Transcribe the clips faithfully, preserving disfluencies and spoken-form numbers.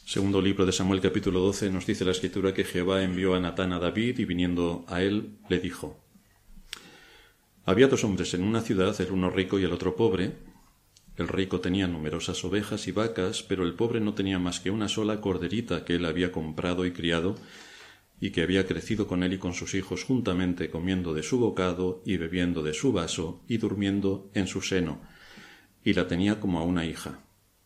Segundo libro de Samuel, capítulo doce, nos dice la Escritura que Jehová envió a Natán a David y viniendo a él le dijo: Había dos hombres en una ciudad, el uno rico y el otro pobre. El rico tenía numerosas ovejas y vacas, pero el pobre no tenía más que una sola corderita que él había comprado y criado, y que había crecido con él y con sus hijos juntamente, comiendo de su bocado y bebiendo de su vaso y durmiendo en su seno, y la tenía como a una hija.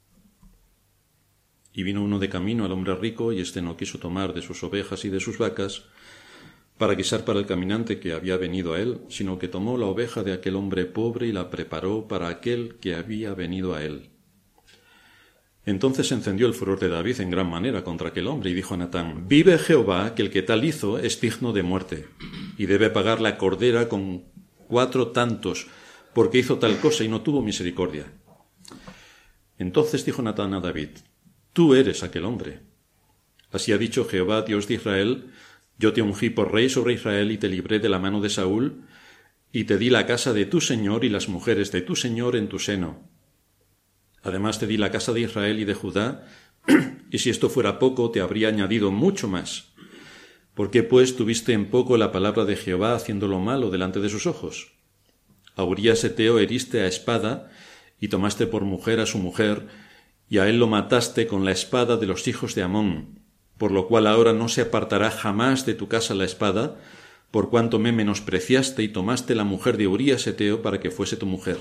Y vino uno de camino al hombre rico, y éste no quiso tomar de sus ovejas y de sus vacas para guisar para el caminante que había venido a él, sino que tomó la oveja de aquel hombre pobre y la preparó para aquel que había venido a él. Entonces se encendió el furor de David en gran manera contra aquel hombre, y dijo a Natán: Vive Jehová, que el que tal hizo es digno de muerte, y debe pagar la cordera con cuatro tantos, porque hizo tal cosa y no tuvo misericordia. Entonces dijo Natán a David: Tú eres aquel hombre. Así ha dicho Jehová, Dios de Israel: Yo te ungí por rey sobre Israel y te libré de la mano de Saúl, y te di la casa de tu señor y las mujeres de tu señor en tu seno. Además te di la casa de Israel y de Judá, y si esto fuera poco, te habría añadido mucho más. ¿Por qué, pues, tuviste en poco la palabra de Jehová haciendo lo malo delante de sus ojos? A Urías heteo heriste a espada, y tomaste por mujer a su mujer, y a él lo mataste con la espada de los hijos de Amón, por lo cual ahora no se apartará jamás de tu casa la espada, por cuanto me menospreciaste y tomaste la mujer de Urías heteo para que fuese tu mujer.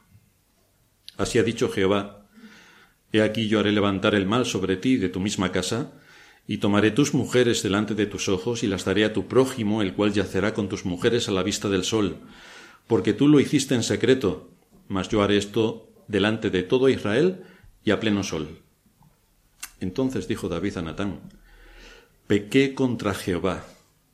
Así ha dicho Jehová: He aquí yo haré levantar el mal sobre ti de tu misma casa, y tomaré tus mujeres delante de tus ojos, y las daré a tu prójimo, el cual yacerá con tus mujeres a la vista del sol, porque tú lo hiciste en secreto, mas yo haré esto delante de todo Israel y a pleno sol. Entonces dijo David a Natán: Pequé contra Jehová.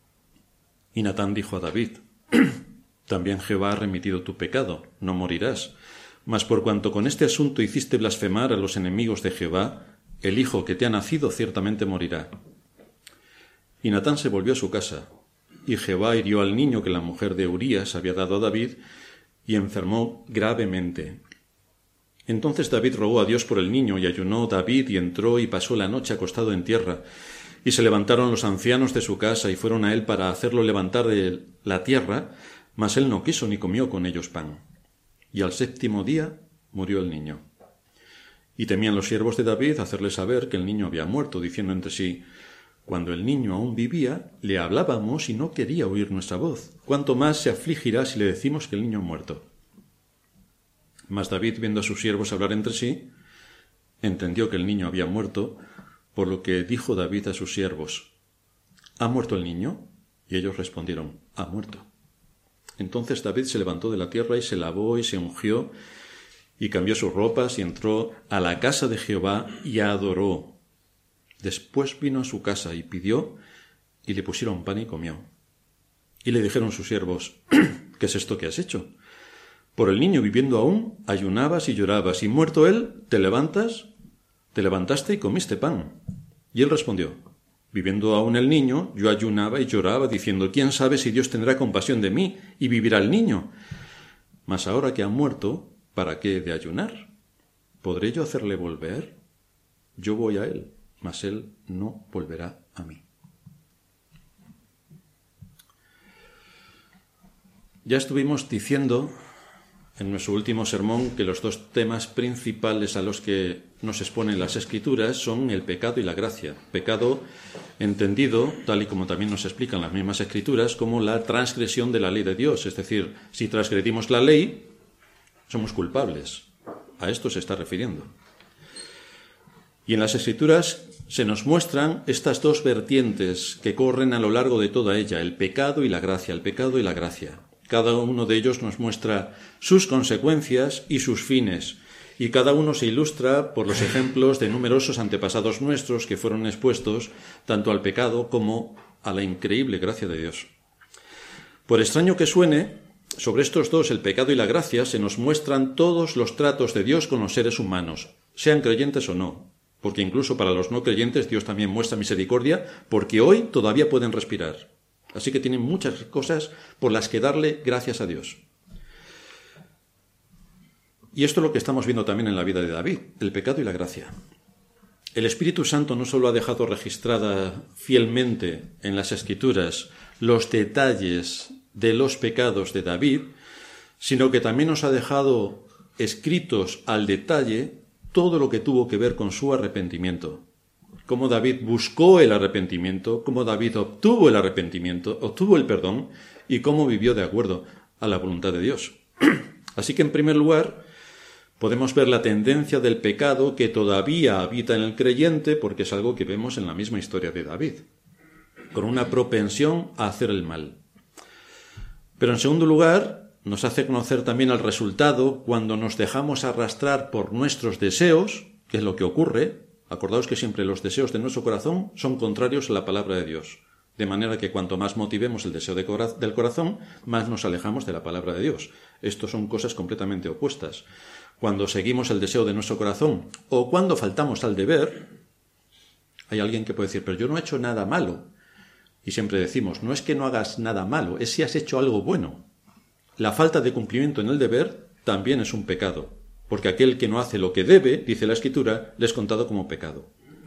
Y Natán dijo a David: También Jehová ha remitido tu pecado, no morirás. Mas por cuanto con este asunto hiciste blasfemar a los enemigos de Jehová, el hijo que te ha nacido ciertamente morirá. Y Natán se volvió a su casa, y Jehová hirió al niño que la mujer de Urías había dado a David, y enfermó gravemente. Entonces David rogó a Dios por el niño, y ayunó David, y entró y pasó la noche acostado en tierra. Y se levantaron los ancianos de su casa, y fueron a él para hacerlo levantar de la tierra, mas él no quiso ni comió con ellos pan. Y al séptimo día murió el niño. Y temían los siervos de David hacerle saber que el niño había muerto, diciendo entre sí: Cuando el niño aún vivía, le hablábamos y no quería oír nuestra voz. ¿Cuánto más se afligirá si le decimos que el niño ha muerto? Mas David, viendo a sus siervos hablar entre sí, entendió que el niño había muerto, por lo que dijo David a sus siervos: ¿Ha muerto el niño? Y ellos respondieron: Ha muerto. Entonces David se levantó de la tierra y se lavó y se ungió y cambió sus ropas y entró a la casa de Jehová y adoró. Después vino a su casa y pidió, y le pusieron pan y comió. Y le dijeron sus siervos: ¿Qué es esto que has hecho? Por el niño viviendo aún, ayunabas y llorabas, y muerto él, te levantas, te levantaste y comiste pan. Y él respondió: Viviendo aún el niño, yo ayunaba y lloraba, diciendo: ¿Quién sabe si Dios tendrá compasión de mí y vivirá el niño? Mas ahora que ha muerto, ¿para qué he de ayunar? ¿Podré yo hacerle volver? Yo voy a él, mas él no volverá a mí. Ya estuvimos diciendo en nuestro último sermón que los dos temas principales a los que nos exponen las Escrituras son el pecado y la gracia. Pecado entendido, tal y como también nos explican las mismas Escrituras, como la transgresión de la ley de Dios. Es decir, si transgredimos la ley, somos culpables. A esto se está refiriendo. Y en las Escrituras se nos muestran estas dos vertientes que corren a lo largo de toda ella, el pecado y la gracia, el pecado y la gracia. Cada uno de ellos nos muestra sus consecuencias y sus fines, y cada uno se ilustra por los ejemplos de numerosos antepasados nuestros que fueron expuestos tanto al pecado como a la increíble gracia de Dios. Por extraño que suene, sobre estos dos, el pecado y la gracia, se nos muestran todos los tratos de Dios con los seres humanos, sean creyentes o no, porque incluso para los no creyentes Dios también muestra misericordia, porque hoy todavía pueden respirar. Así que tienen muchas cosas por las que darle gracias a Dios. Y esto es lo que estamos viendo también en la vida de David, el pecado y la gracia. el Espíritu Santo no solo ha dejado registrada fielmente en las Escrituras los detalles de los pecados de David, sino que también nos ha dejado escritos al detalle todo lo que tuvo que ver con su arrepentimiento. Cómo David buscó el arrepentimiento, cómo David obtuvo el arrepentimiento, obtuvo el perdón y cómo vivió de acuerdo a la voluntad de Dios. Así que, en primer lugar, podemos ver la tendencia del pecado que todavía habita en el creyente, porque es algo que vemos en la misma historia de David, con una propensión a hacer el mal. Pero, en segundo lugar, nos hace conocer también el resultado cuando nos dejamos arrastrar por nuestros deseos, que es lo que ocurre. Acordaos que siempre los deseos de nuestro corazón son contrarios a la palabra de Dios. De manera que cuanto más motivemos el deseo de cora- del corazón, más nos alejamos de la palabra de Dios. Estos son cosas completamente opuestas. Cuando seguimos el deseo de nuestro corazón o cuando faltamos al deber, hay alguien que puede decir, pero yo no he hecho nada malo. Y siempre decimos, no es que no hagas nada malo, es si has hecho algo bueno. La falta de cumplimiento en el deber también es un pecado, porque aquel que no hace lo que debe, dice la Escritura, le es contado como pecado.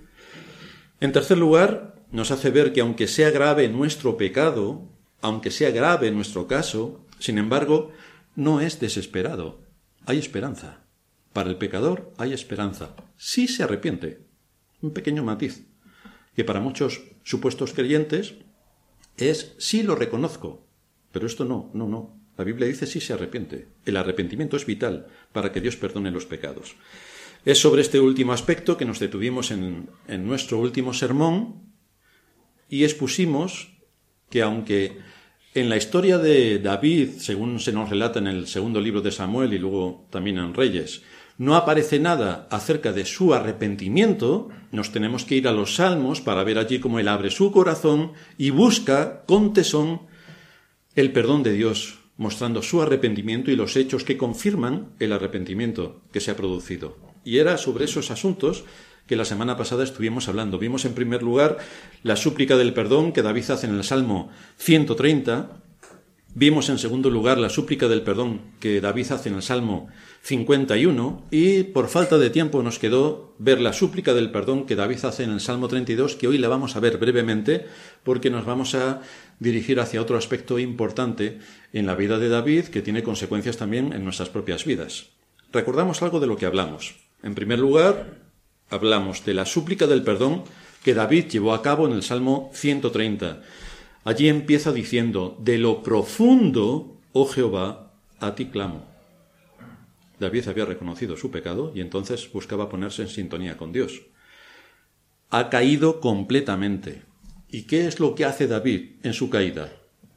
En tercer lugar, nos hace ver que aunque sea grave nuestro pecado, aunque sea grave nuestro caso, sin embargo, no es desesperado. Hay esperanza. Para el pecador hay esperanza. Sí se arrepiente. Un pequeño matiz, que para muchos supuestos creyentes es sí lo reconozco, pero esto no, no, no. La Biblia dice sí se arrepiente. El arrepentimiento es vital para que Dios perdone los pecados. Es sobre este último aspecto que nos detuvimos en, en nuestro último sermón y expusimos que aunque en la historia de David, según se nos relata en el segundo libro de Samuel y luego también en Reyes, no aparece nada acerca de su arrepentimiento, nos tenemos que ir a los Salmos para ver allí cómo él abre su corazón y busca con tesón el perdón de Dios, mostrando su arrepentimiento y los hechos que confirman el arrepentimiento que se ha producido. Y era sobre esos asuntos que la semana pasada estuvimos hablando. Vimos en primer lugar la súplica del perdón que David hace en el Salmo ciento treinta. Vimos en segundo lugar la súplica del perdón que David hace en el Salmo cincuenta y uno. Y por falta de tiempo nos quedó ver la súplica del perdón que David hace en el Salmo treinta y dos, que hoy la vamos a ver brevemente porque nos vamos a dirigir hacia otro aspecto importante en la vida de David que tiene consecuencias también en nuestras propias vidas. Recordamos algo de lo que hablamos. En primer lugar, hablamos de la súplica del perdón que David llevó a cabo en el Salmo ciento treinta. Allí empieza diciendo, de lo profundo, oh Jehová, a ti clamo. David había reconocido su pecado y entonces buscaba ponerse en sintonía con Dios. Ha caído completamente. ¿Y qué es lo que hace David en su caída?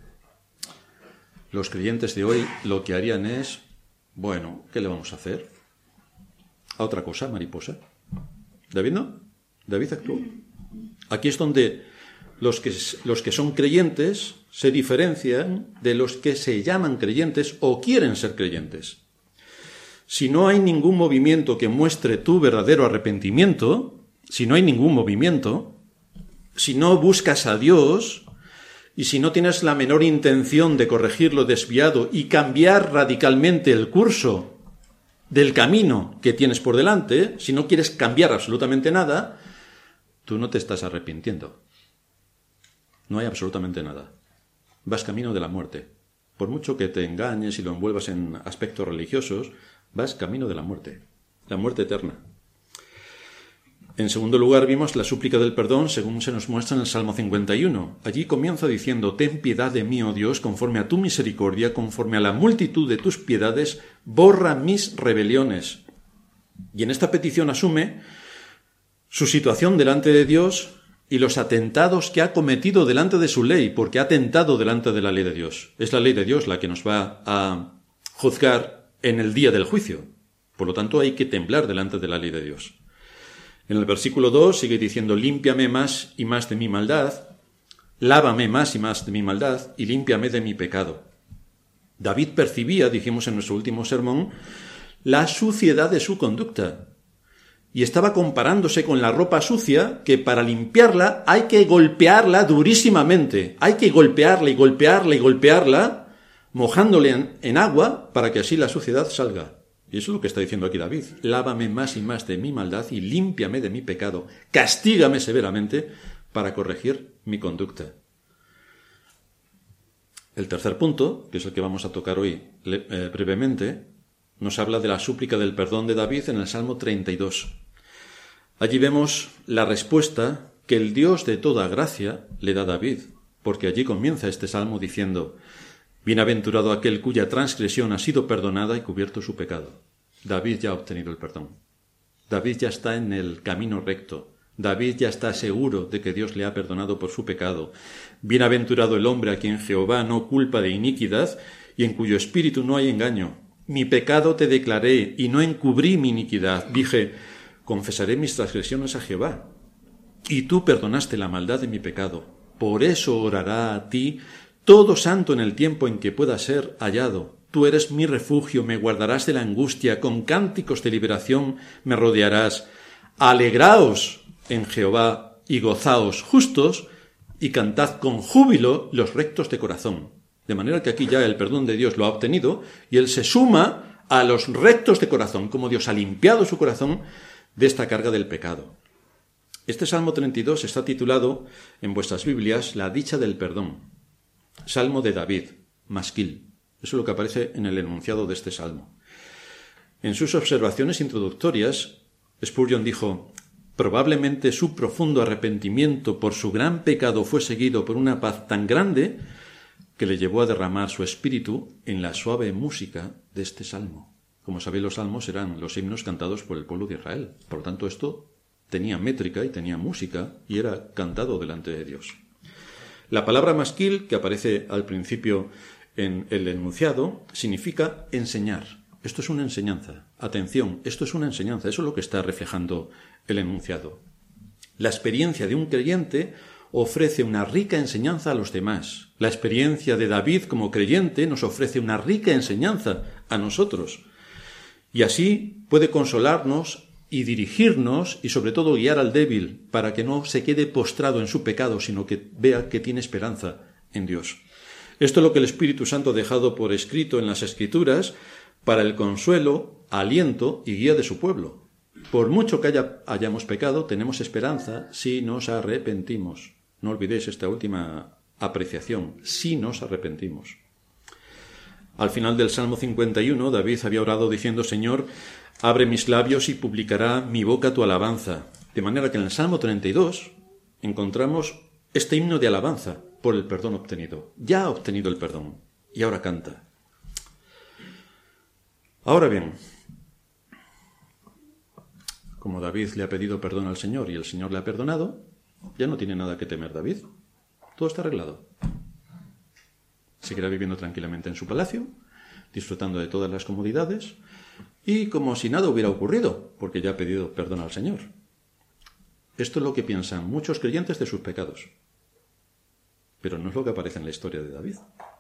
Los creyentes de hoy lo que harían es, bueno, ¿qué le vamos a hacer? ¿A otra cosa, mariposa? David no. David actuó. Aquí es donde los que, los que son creyentes se diferencian de los que se llaman creyentes o quieren ser creyentes. Si no hay ningún movimiento que muestre tu verdadero arrepentimiento, si no hay ningún movimiento, si no buscas a Dios y si no tienes la menor intención de corregir lo desviado y cambiar radicalmente el curso del camino que tienes por delante, si no quieres cambiar absolutamente nada, tú no te estás arrepintiendo. No hay absolutamente nada. Vas camino de la muerte. Por mucho que te engañes y lo envuelvas en aspectos religiosos, vas camino de la muerte, la muerte eterna. En segundo lugar, vimos la súplica del perdón según se nos muestra en el Salmo cincuenta y uno. Allí comienza diciendo, ten piedad de mí, oh Dios, conforme a tu misericordia, conforme a la multitud de tus piedades, borra mis rebeliones. Y en esta petición asume su situación delante de Dios y los atentados que ha cometido delante de su ley, porque ha atentado delante de la ley de Dios. Es la ley de Dios la que nos va a juzgar en el día del juicio. Por lo tanto, hay que temblar delante de la ley de Dios. En el versículo dos sigue diciendo, límpiame más y más de mi maldad, lávame más y más de mi maldad y límpiame de mi pecado. David percibía, dijimos en nuestro último sermón, la suciedad de su conducta y estaba comparándose con la ropa sucia que para limpiarla hay que golpearla durísimamente, hay que golpearla y golpearla y golpearla, mojándole en, en agua para que así la suciedad salga. Y eso es lo que está diciendo aquí David. Lávame más y más de mi maldad y límpiame de mi pecado. Castígame severamente para corregir mi conducta. El tercer punto, que es el que vamos a tocar hoy eh, brevemente, nos habla de la súplica del perdón de David en el Salmo treinta y dos. Allí vemos la respuesta que el Dios de toda gracia le da a David, porque allí comienza este salmo diciendo: bienaventurado aquel cuya transgresión ha sido perdonada y cubierto su pecado. David ya ha obtenido el perdón. David ya está en el camino recto. David ya está seguro de que Dios le ha perdonado por su pecado. Bienaventurado el hombre a quien Jehová no culpa de iniquidad y en cuyo espíritu no hay engaño. Mi pecado te declaré y no encubrí mi iniquidad. Dije: confesaré mis transgresiones a Jehová. Y tú perdonaste la maldad de mi pecado. Por eso orará a ti todo santo en el tiempo en que pueda ser hallado. Tú eres mi refugio, me guardarás de la angustia, con cánticos de liberación me rodearás. Alegraos en Jehová y gozaos justos, y cantad con júbilo los rectos de corazón. De manera que aquí ya el perdón de Dios lo ha obtenido, y él se suma a los rectos de corazón, como Dios ha limpiado su corazón de esta carga del pecado. Este Salmo treinta y dos está titulado en vuestras Biblias La dicha del perdón. Salmo de David, masquil. Eso es lo que aparece en el enunciado de este salmo. En sus observaciones introductorias, Spurgeon dijo: probablemente su profundo arrepentimiento por su gran pecado fue seguido por una paz tan grande que le llevó a derramar su espíritu en la suave música de este salmo. Como sabéis, los salmos eran los himnos cantados por el pueblo de Israel. Por lo tanto, esto tenía métrica y tenía música y era cantado delante de Dios. La palabra masquil, que aparece al principio en el enunciado, significa enseñar. Esto es una enseñanza. Atención, esto es una enseñanza. Eso es lo que está reflejando el enunciado. La experiencia de un creyente ofrece una rica enseñanza a los demás. La experiencia de David como creyente nos ofrece una rica enseñanza a nosotros. Y así puede consolarnos y dirigirnos y sobre todo guiar al débil para que no se quede postrado en su pecado, sino que vea que tiene esperanza en Dios. Esto es lo que el Espíritu Santo ha dejado por escrito en las Escrituras para el consuelo, aliento y guía de su pueblo. Por mucho que haya, hayamos pecado, tenemos esperanza si nos arrepentimos. No olvidéis esta última apreciación, si nos arrepentimos. Al final del Salmo cincuenta y uno, David había orado diciendo: Señor, abre mis labios y publicará mi boca tu alabanza. De manera que en el Salmo treinta y dos encontramos este himno de alabanza por el perdón obtenido. Ya ha obtenido el perdón y ahora canta. Ahora bien, como David le ha pedido perdón al Señor y el Señor le ha perdonado, ya no tiene nada que temer David. Todo está arreglado. Seguirá viviendo tranquilamente en su palacio, disfrutando de todas las comodidades y como si nada hubiera ocurrido, porque ya ha pedido perdón al Señor. Esto es lo que piensan muchos creyentes de sus pecados. Pero no es lo que aparece en la historia de David.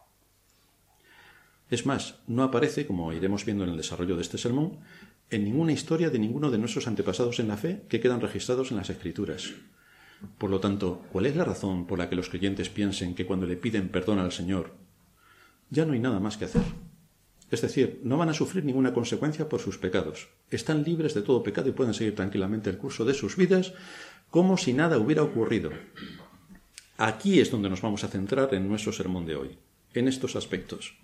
Es más, no aparece, como iremos viendo en el desarrollo de este sermón, en ninguna historia de ninguno de nuestros antepasados en la fe que quedan registrados en las Escrituras. Por lo tanto, ¿cuál es la razón por la que los creyentes piensen que cuando le piden perdón al Señor, ya no hay nada más que hacer? Es decir, no van a sufrir ninguna consecuencia por sus pecados. Están libres de todo pecado y pueden seguir tranquilamente el curso de sus vidas como si nada hubiera ocurrido. Aquí es donde nos vamos a centrar en nuestro sermón de hoy, en estos aspectos.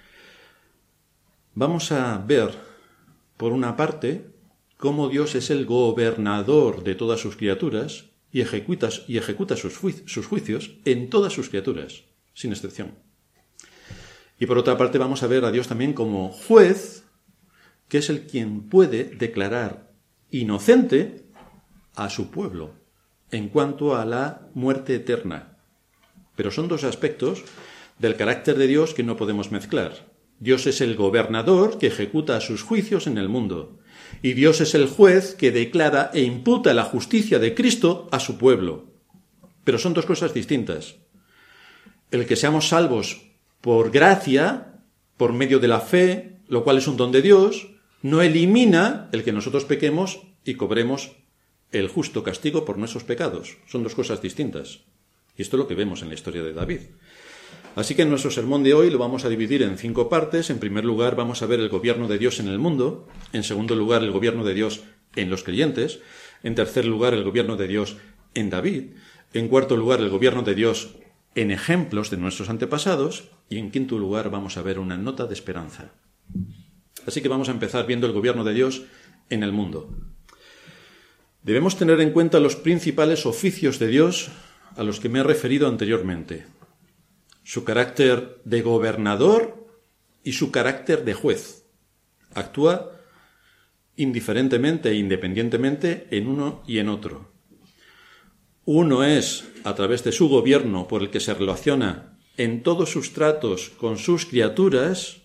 Vamos a ver, por una parte, cómo Dios es el gobernador de todas sus criaturas y ejecuta, y ejecuta sus, juic- sus juicios en todas sus criaturas, sin excepción. Y por otra parte vamos a ver a Dios también como juez, que es el quien puede declarar inocente a su pueblo en cuanto a la muerte eterna. Pero son dos aspectos del carácter de Dios que no podemos mezclar. Dios es el gobernador que ejecuta sus juicios en el mundo. Y Dios es el juez que declara e imputa la justicia de Cristo a su pueblo. Pero son dos cosas distintas. El que seamos salvos por gracia, por medio de la fe, lo cual es un don de Dios, no elimina el que nosotros pequemos y cobremos el justo castigo por nuestros pecados. Son dos cosas distintas. Y esto es lo que vemos en la historia de David. Así que en nuestro sermón de hoy lo vamos a dividir en cinco partes. En primer lugar, vamos a ver el gobierno de Dios en el mundo. En segundo lugar, el gobierno de Dios en los creyentes. En tercer lugar, el gobierno de Dios en David. En cuarto lugar, el gobierno de Dios en ejemplos de nuestros antepasados. Y en quinto lugar, vamos a ver una nota de esperanza. Así que vamos a empezar viendo el gobierno de Dios en el mundo. Debemos tener en cuenta los principales oficios de Dios a los que me he referido anteriormente. Su carácter de gobernador y su carácter de juez. Actúa indiferentemente e independientemente en uno y en otro. Uno es a través de su gobierno por el que se relaciona en todos sus tratos con sus criaturas,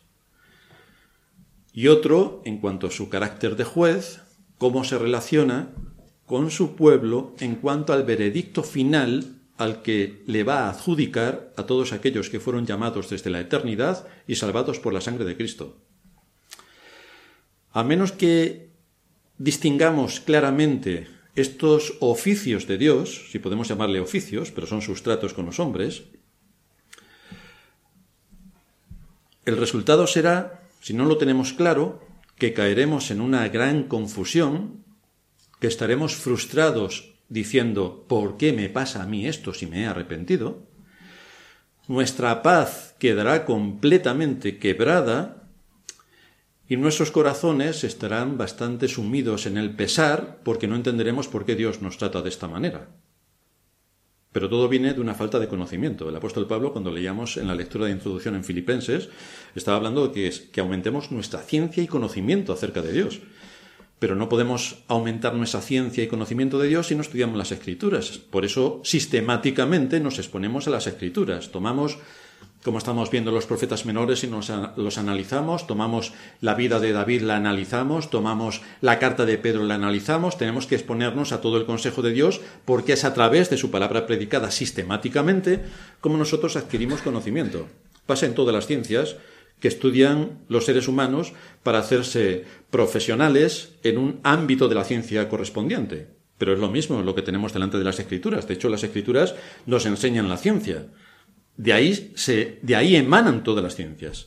y otro en cuanto a su carácter de juez, cómo se relaciona con su pueblo en cuanto al veredicto final al que le va a adjudicar a todos aquellos que fueron llamados desde la eternidad y salvados por la sangre de Cristo. A menos que distingamos claramente estos oficios de Dios, si podemos llamarle oficios, pero son sus tratos con los hombres, el resultado será, si no lo tenemos claro, que caeremos en una gran confusión, que estaremos frustrados diciendo, ¿por qué me pasa a mí esto si me he arrepentido? Nuestra paz quedará completamente quebrada y nuestros corazones estarán bastante sumidos en el pesar porque no entenderemos por qué Dios nos trata de esta manera. Pero todo viene de una falta de conocimiento. El apóstol Pablo, cuando leíamos en la lectura de introducción en Filipenses, estaba hablando de que, es, que aumentemos nuestra ciencia y conocimiento acerca de Dios. Pero no podemos aumentar nuestra ciencia y conocimiento de Dios si no estudiamos las Escrituras. Por eso, sistemáticamente nos exponemos a las Escrituras. Tomamos, como estamos viendo los profetas menores y nos, los analizamos, tomamos la vida de David, la analizamos, tomamos la carta de Pedro, la analizamos. Tenemos que exponernos a todo el consejo de Dios porque es a través de su palabra predicada sistemáticamente como nosotros adquirimos conocimiento. Pasa en todas las ciencias que estudian los seres humanos para hacerse profesionales en un ámbito de la ciencia correspondiente. Pero es lo mismo lo que tenemos delante de las Escrituras. De hecho, las Escrituras nos enseñan la ciencia. De ahí, se, de ahí emanan todas las ciencias.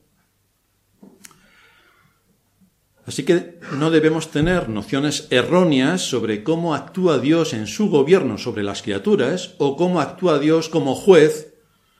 Así que no debemos tener nociones erróneas sobre cómo actúa Dios en su gobierno sobre las criaturas o cómo actúa Dios como juez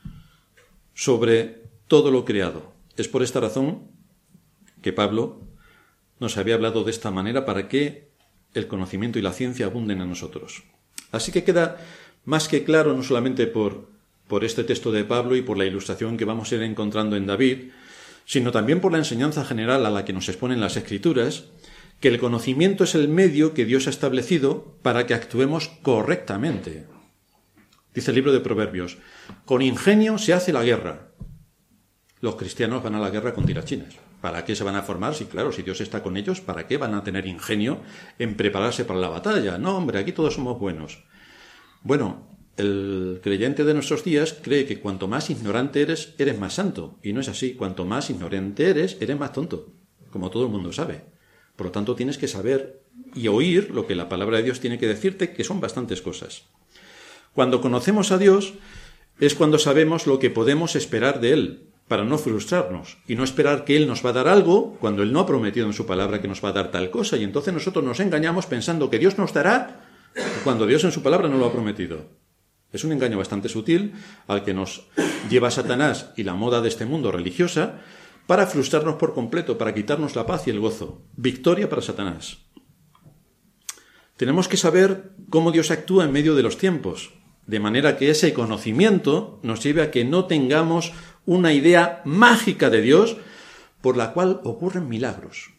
sobre todo lo creado. Es por esta razón que Pablo nos había hablado de esta manera para que el conocimiento y la ciencia abunden en nosotros. Así que queda más que claro, no solamente por, por este texto de Pablo y por la ilustración que vamos a ir encontrando en David, sino también por la enseñanza general a la que nos exponen las Escrituras, que el conocimiento es el medio que Dios ha establecido para que actuemos correctamente. Dice el libro de Proverbios, con ingenio se hace la guerra. Los cristianos van a la guerra con tirachinas. ¿Para qué se van a formar? Sí, claro, si Dios está con ellos, ¿para qué van a tener ingenio en prepararse para la batalla? No, hombre, aquí todos somos buenos. Bueno, el creyente de nuestros días cree que cuanto más ignorante eres, eres más santo. Y no es así. Cuanto más ignorante eres, eres más tonto, como todo el mundo sabe. Por lo tanto, tienes que saber y oír lo que la palabra de Dios tiene que decirte, que son bastantes cosas. Cuando conocemos a Dios, es cuando sabemos lo que podemos esperar de Él, para no frustrarnos y no esperar que Él nos va a dar algo cuando Él no ha prometido en su palabra que nos va a dar tal cosa, y entonces nosotros nos engañamos pensando que Dios nos dará cuando Dios en su palabra no lo ha prometido. Es un engaño bastante sutil al que nos lleva Satanás y la moda de este mundo religiosa para frustrarnos por completo, para quitarnos la paz y el gozo. Victoria para Satanás. Tenemos que saber cómo Dios actúa en medio de los tiempos, de manera que ese conocimiento nos lleve a que no tengamos una idea mágica de Dios por la cual ocurren milagros.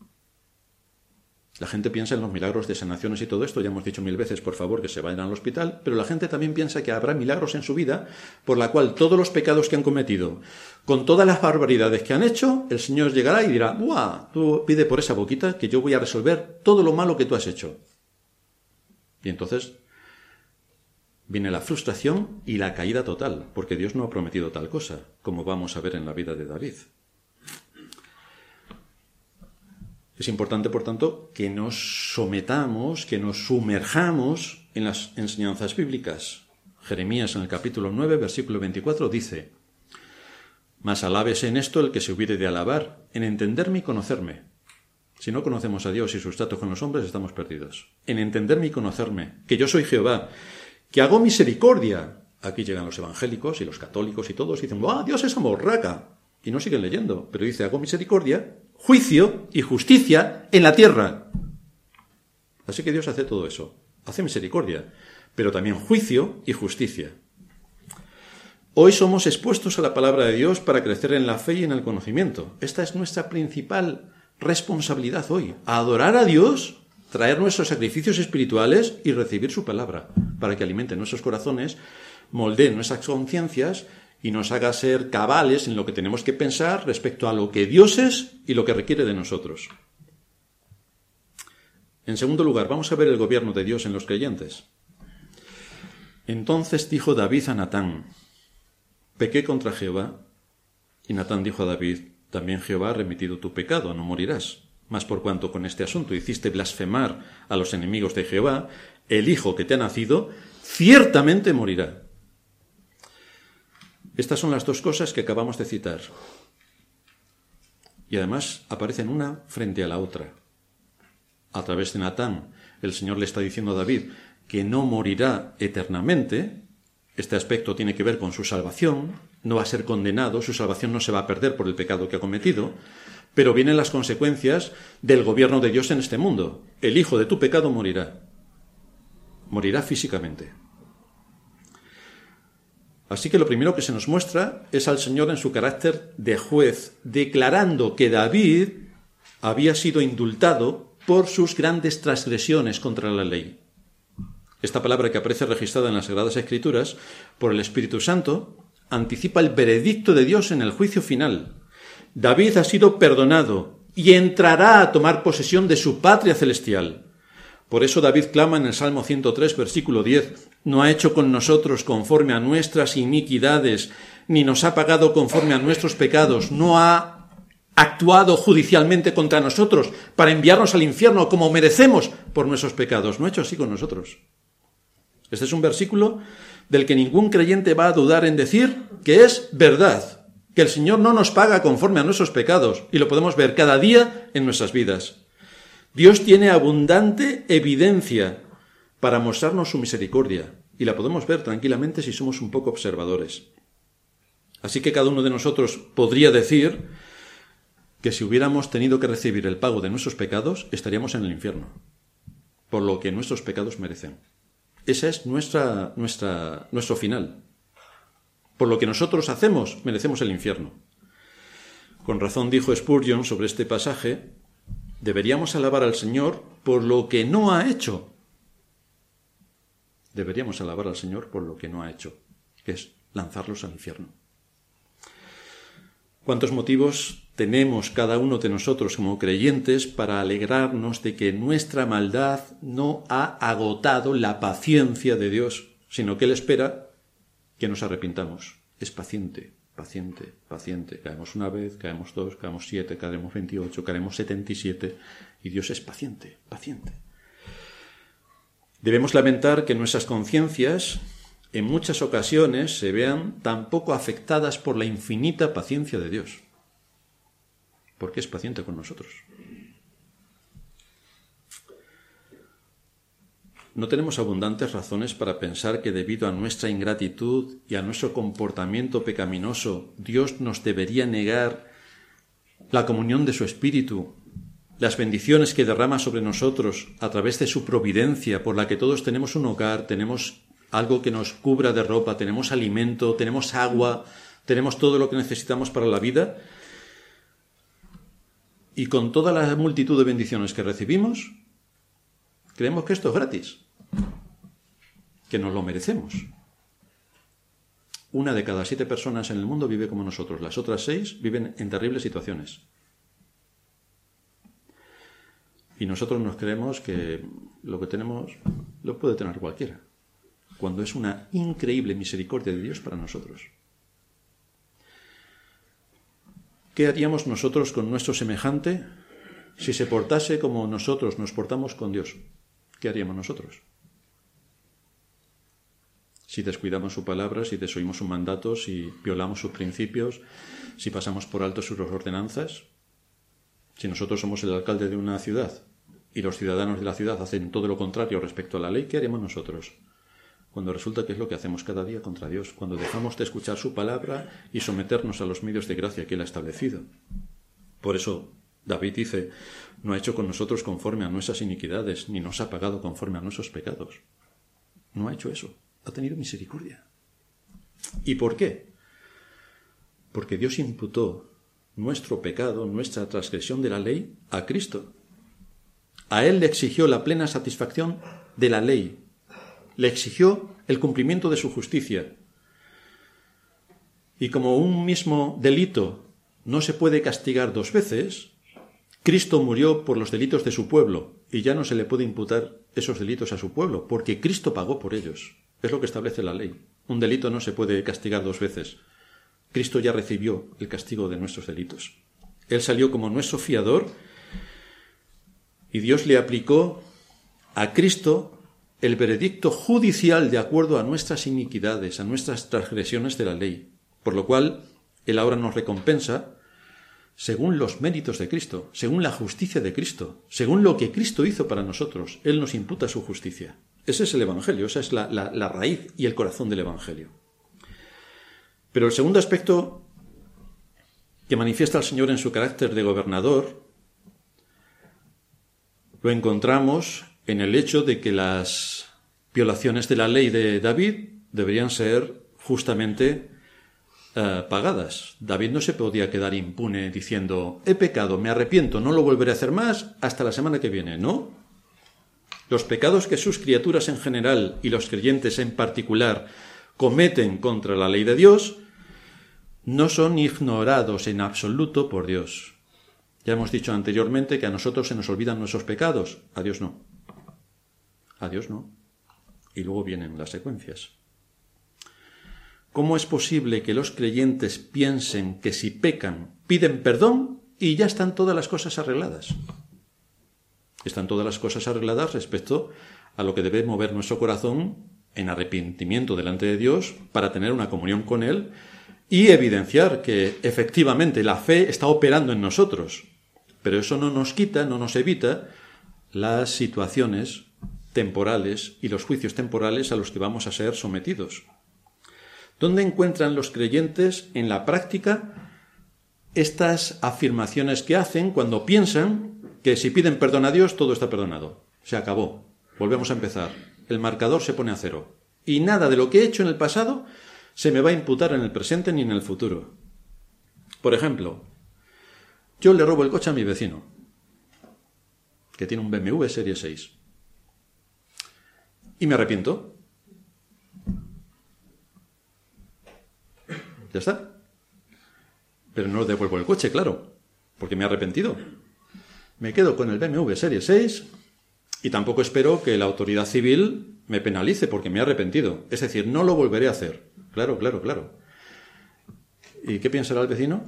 La gente piensa en los milagros de sanaciones y todo esto, ya hemos dicho mil veces, por favor, que se vayan al hospital, pero la gente también piensa que habrá milagros en su vida por la cual todos los pecados que han cometido, con todas las barbaridades que han hecho, el Señor llegará y dirá, ¡buah! Tú pide por esa boquita que yo voy a resolver todo lo malo que tú has hecho. Y entonces viene la frustración y la caída total, porque Dios no ha prometido tal cosa, como vamos a ver en la vida de David. Es importante, por tanto, que nos sometamos, que nos sumerjamos en las enseñanzas bíblicas. Jeremías, en el capítulo nueve, versículo veinticuatro, dice, Mas alábese en esto el que se hubiere de alabar, en entenderme y conocerme. Si no conocemos a Dios y sus tratos con los hombres, estamos perdidos. En entenderme y conocerme, que yo soy Jehová, que hago misericordia. Aquí llegan los evangélicos y los católicos y todos y dicen, ¡ah, Dios es amor, raca! Y no siguen leyendo, pero dice, hago misericordia, juicio y justicia en la tierra. Así que Dios hace todo eso, hace misericordia, pero también juicio y justicia. Hoy somos expuestos a la palabra de Dios para crecer en la fe y en el conocimiento. Esta es nuestra principal responsabilidad hoy, adorar a Dios, traer nuestros sacrificios espirituales y recibir su palabra, para que alimente nuestros corazones, moldee nuestras conciencias y nos haga ser cabales en lo que tenemos que pensar respecto a lo que Dios es y lo que requiere de nosotros. En segundo lugar, vamos a ver el gobierno de Dios en los creyentes. Entonces dijo David a Natán, pequé contra Jehová, y Natán dijo a David, también Jehová ha remitido tu pecado, no morirás. Mas por cuanto con este asunto hiciste blasfemar a los enemigos de Jehová, el hijo que te ha nacido ciertamente morirá. Estas son las dos cosas que acabamos de citar. Y además aparecen una frente a la otra. A través de Natán, el Señor le está diciendo a David que no morirá eternamente. Este aspecto tiene que ver con su salvación. No va a ser condenado, su salvación no se va a perder por el pecado que ha cometido. Pero vienen las consecuencias del gobierno de Dios en este mundo. El hijo de tu pecado morirá. Morirá físicamente. Así que lo primero que se nos muestra es al Señor en su carácter de juez, declarando que David había sido indultado por sus grandes transgresiones contra la ley. Esta palabra que aparece registrada en las Sagradas Escrituras por el Espíritu Santo anticipa el veredicto de Dios en el juicio final. David ha sido perdonado y entrará a tomar posesión de su patria celestial. Por eso David clama en el Salmo ciento tres, versículo diez, no ha hecho con nosotros conforme a nuestras iniquidades, ni nos ha pagado conforme a nuestros pecados, no ha actuado judicialmente contra nosotros para enviarnos al infierno como merecemos por nuestros pecados. No ha hecho así con nosotros. Este es un versículo del que ningún creyente va a dudar en decir que es verdad, que el Señor no nos paga conforme a nuestros pecados, y lo podemos ver cada día en nuestras vidas. Dios tiene abundante evidencia para mostrarnos su misericordia, y la podemos ver tranquilamente si somos un poco observadores. Así que cada uno de nosotros podría decir que si hubiéramos tenido que recibir el pago de nuestros pecados, estaríamos en el infierno, por lo que nuestros pecados merecen. Ese es nuestra, nuestra, nuestro final. Por lo que nosotros hacemos, merecemos el infierno. Con razón dijo Spurgeon sobre este pasaje, deberíamos alabar al Señor por lo que no ha hecho. Deberíamos alabar al Señor por lo que no ha hecho, que es lanzarlos al infierno. ¿Cuántos motivos tenemos cada uno de nosotros como creyentes para alegrarnos de que nuestra maldad no ha agotado la paciencia de Dios, sino que Él espera que nos arrepintamos? Es paciente, paciente, paciente. Caemos una vez, caemos dos, caemos siete, caemos veintiocho, caemos setenta y siete, y Dios es paciente, paciente. Debemos lamentar que nuestras conciencias en muchas ocasiones se vean tan poco afectadas por la infinita paciencia de Dios, porque es paciente con nosotros. No tenemos abundantes razones para pensar que debido a nuestra ingratitud y a nuestro comportamiento pecaminoso, Dios nos debería negar la comunión de su Espíritu, las bendiciones que derrama sobre nosotros a través de su providencia, por la que todos tenemos un hogar, tenemos algo que nos cubra de ropa, tenemos alimento, tenemos agua, tenemos todo lo que necesitamos para la vida. Y con toda la multitud de bendiciones que recibimos, creemos que esto es gratis, que nos lo merecemos. Una de cada siete personas en el mundo vive como nosotros, las otras seis viven en terribles situaciones. Y nosotros nos creemos que lo que tenemos lo puede tener cualquiera, cuando es una increíble misericordia de Dios para nosotros. ¿Qué haríamos nosotros con nuestro semejante si se portase como nosotros nos portamos con Dios? ¿Qué haríamos nosotros? si descuidamos su palabra, si desoímos sus mandatos, si violamos sus principios, si pasamos por alto sus ordenanzas. Si nosotros somos el alcalde de una ciudad y los ciudadanos de la ciudad hacen todo lo contrario respecto a la ley, ¿qué haremos nosotros? Cuando resulta que es lo que hacemos cada día contra Dios, cuando dejamos de escuchar su palabra y someternos a los medios de gracia que Él ha establecido. Por eso David dice, no ha hecho con nosotros conforme a nuestras iniquidades, ni nos ha pagado conforme a nuestros pecados. No ha hecho eso, ha tenido misericordia. ¿Y por qué? Porque Dios imputó nuestro pecado, nuestra transgresión de la ley, a Cristo. A Él le exigió la plena satisfacción de la ley. Le exigió el cumplimiento de su justicia. Y como un mismo delito no se puede castigar dos veces, Cristo murió por los delitos de su pueblo y ya no se le puede imputar esos delitos a su pueblo, porque Cristo pagó por ellos. Es lo que establece la ley. Un delito no se puede castigar dos veces. Cristo ya recibió el castigo de nuestros delitos. Él salió como nuestro fiador y Dios le aplicó a Cristo el veredicto judicial de acuerdo a nuestras iniquidades, a nuestras transgresiones de la ley, por lo cual Él ahora nos recompensa según los méritos de Cristo, según la justicia de Cristo, según lo que Cristo hizo para nosotros. Él nos imputa su justicia. Ese es el Evangelio, esa es la, la, la raíz y el corazón del Evangelio. Pero el segundo aspecto que manifiesta el Señor en su carácter de gobernador lo encontramos en el hecho de que las violaciones de la ley de David deberían ser justamente eh, pagadas. David no se podía quedar impune diciendo, he pecado, me arrepiento, no lo volveré a hacer más hasta la semana que viene, ¿no? Los pecados que sus criaturas en general y los creyentes en particular cometen contra la ley de Dios no son ignorados en absoluto por Dios. Ya hemos dicho anteriormente que a nosotros se nos olvidan nuestros pecados, a Dios no. A Dios no. Y luego vienen las secuencias. ¿Cómo es posible que los creyentes piensen que si pecan, piden perdón y ya están todas las cosas arregladas? Están todas las cosas arregladas respecto a lo que debe mover nuestro corazón en arrepentimiento delante de Dios para tener una comunión con Él y evidenciar que efectivamente la fe está operando en nosotros. Pero eso no nos quita, no nos evita las situaciones temporales y los juicios temporales a los que vamos a ser sometidos. ¿Dónde encuentran los creyentes en la práctica estas afirmaciones que hacen cuando piensan que si piden perdón a Dios todo está perdonado? Se acabó. Volvemos a empezar. El marcador se pone a cero. Y nada de lo que he hecho en el pasado se me va a imputar en el presente ni en el futuro. Por ejemplo, yo le robo el coche a mi vecino, que tiene un B M W Serie seis. Y me arrepiento. Ya está. Pero no devuelvo el coche, claro, porque me he arrepentido. Me quedo con el B M W Serie seis y tampoco espero que la autoridad civil me penalice porque me he arrepentido. Es decir, no lo volveré a hacer. Claro, claro, claro. ¿Y qué pensará el vecino?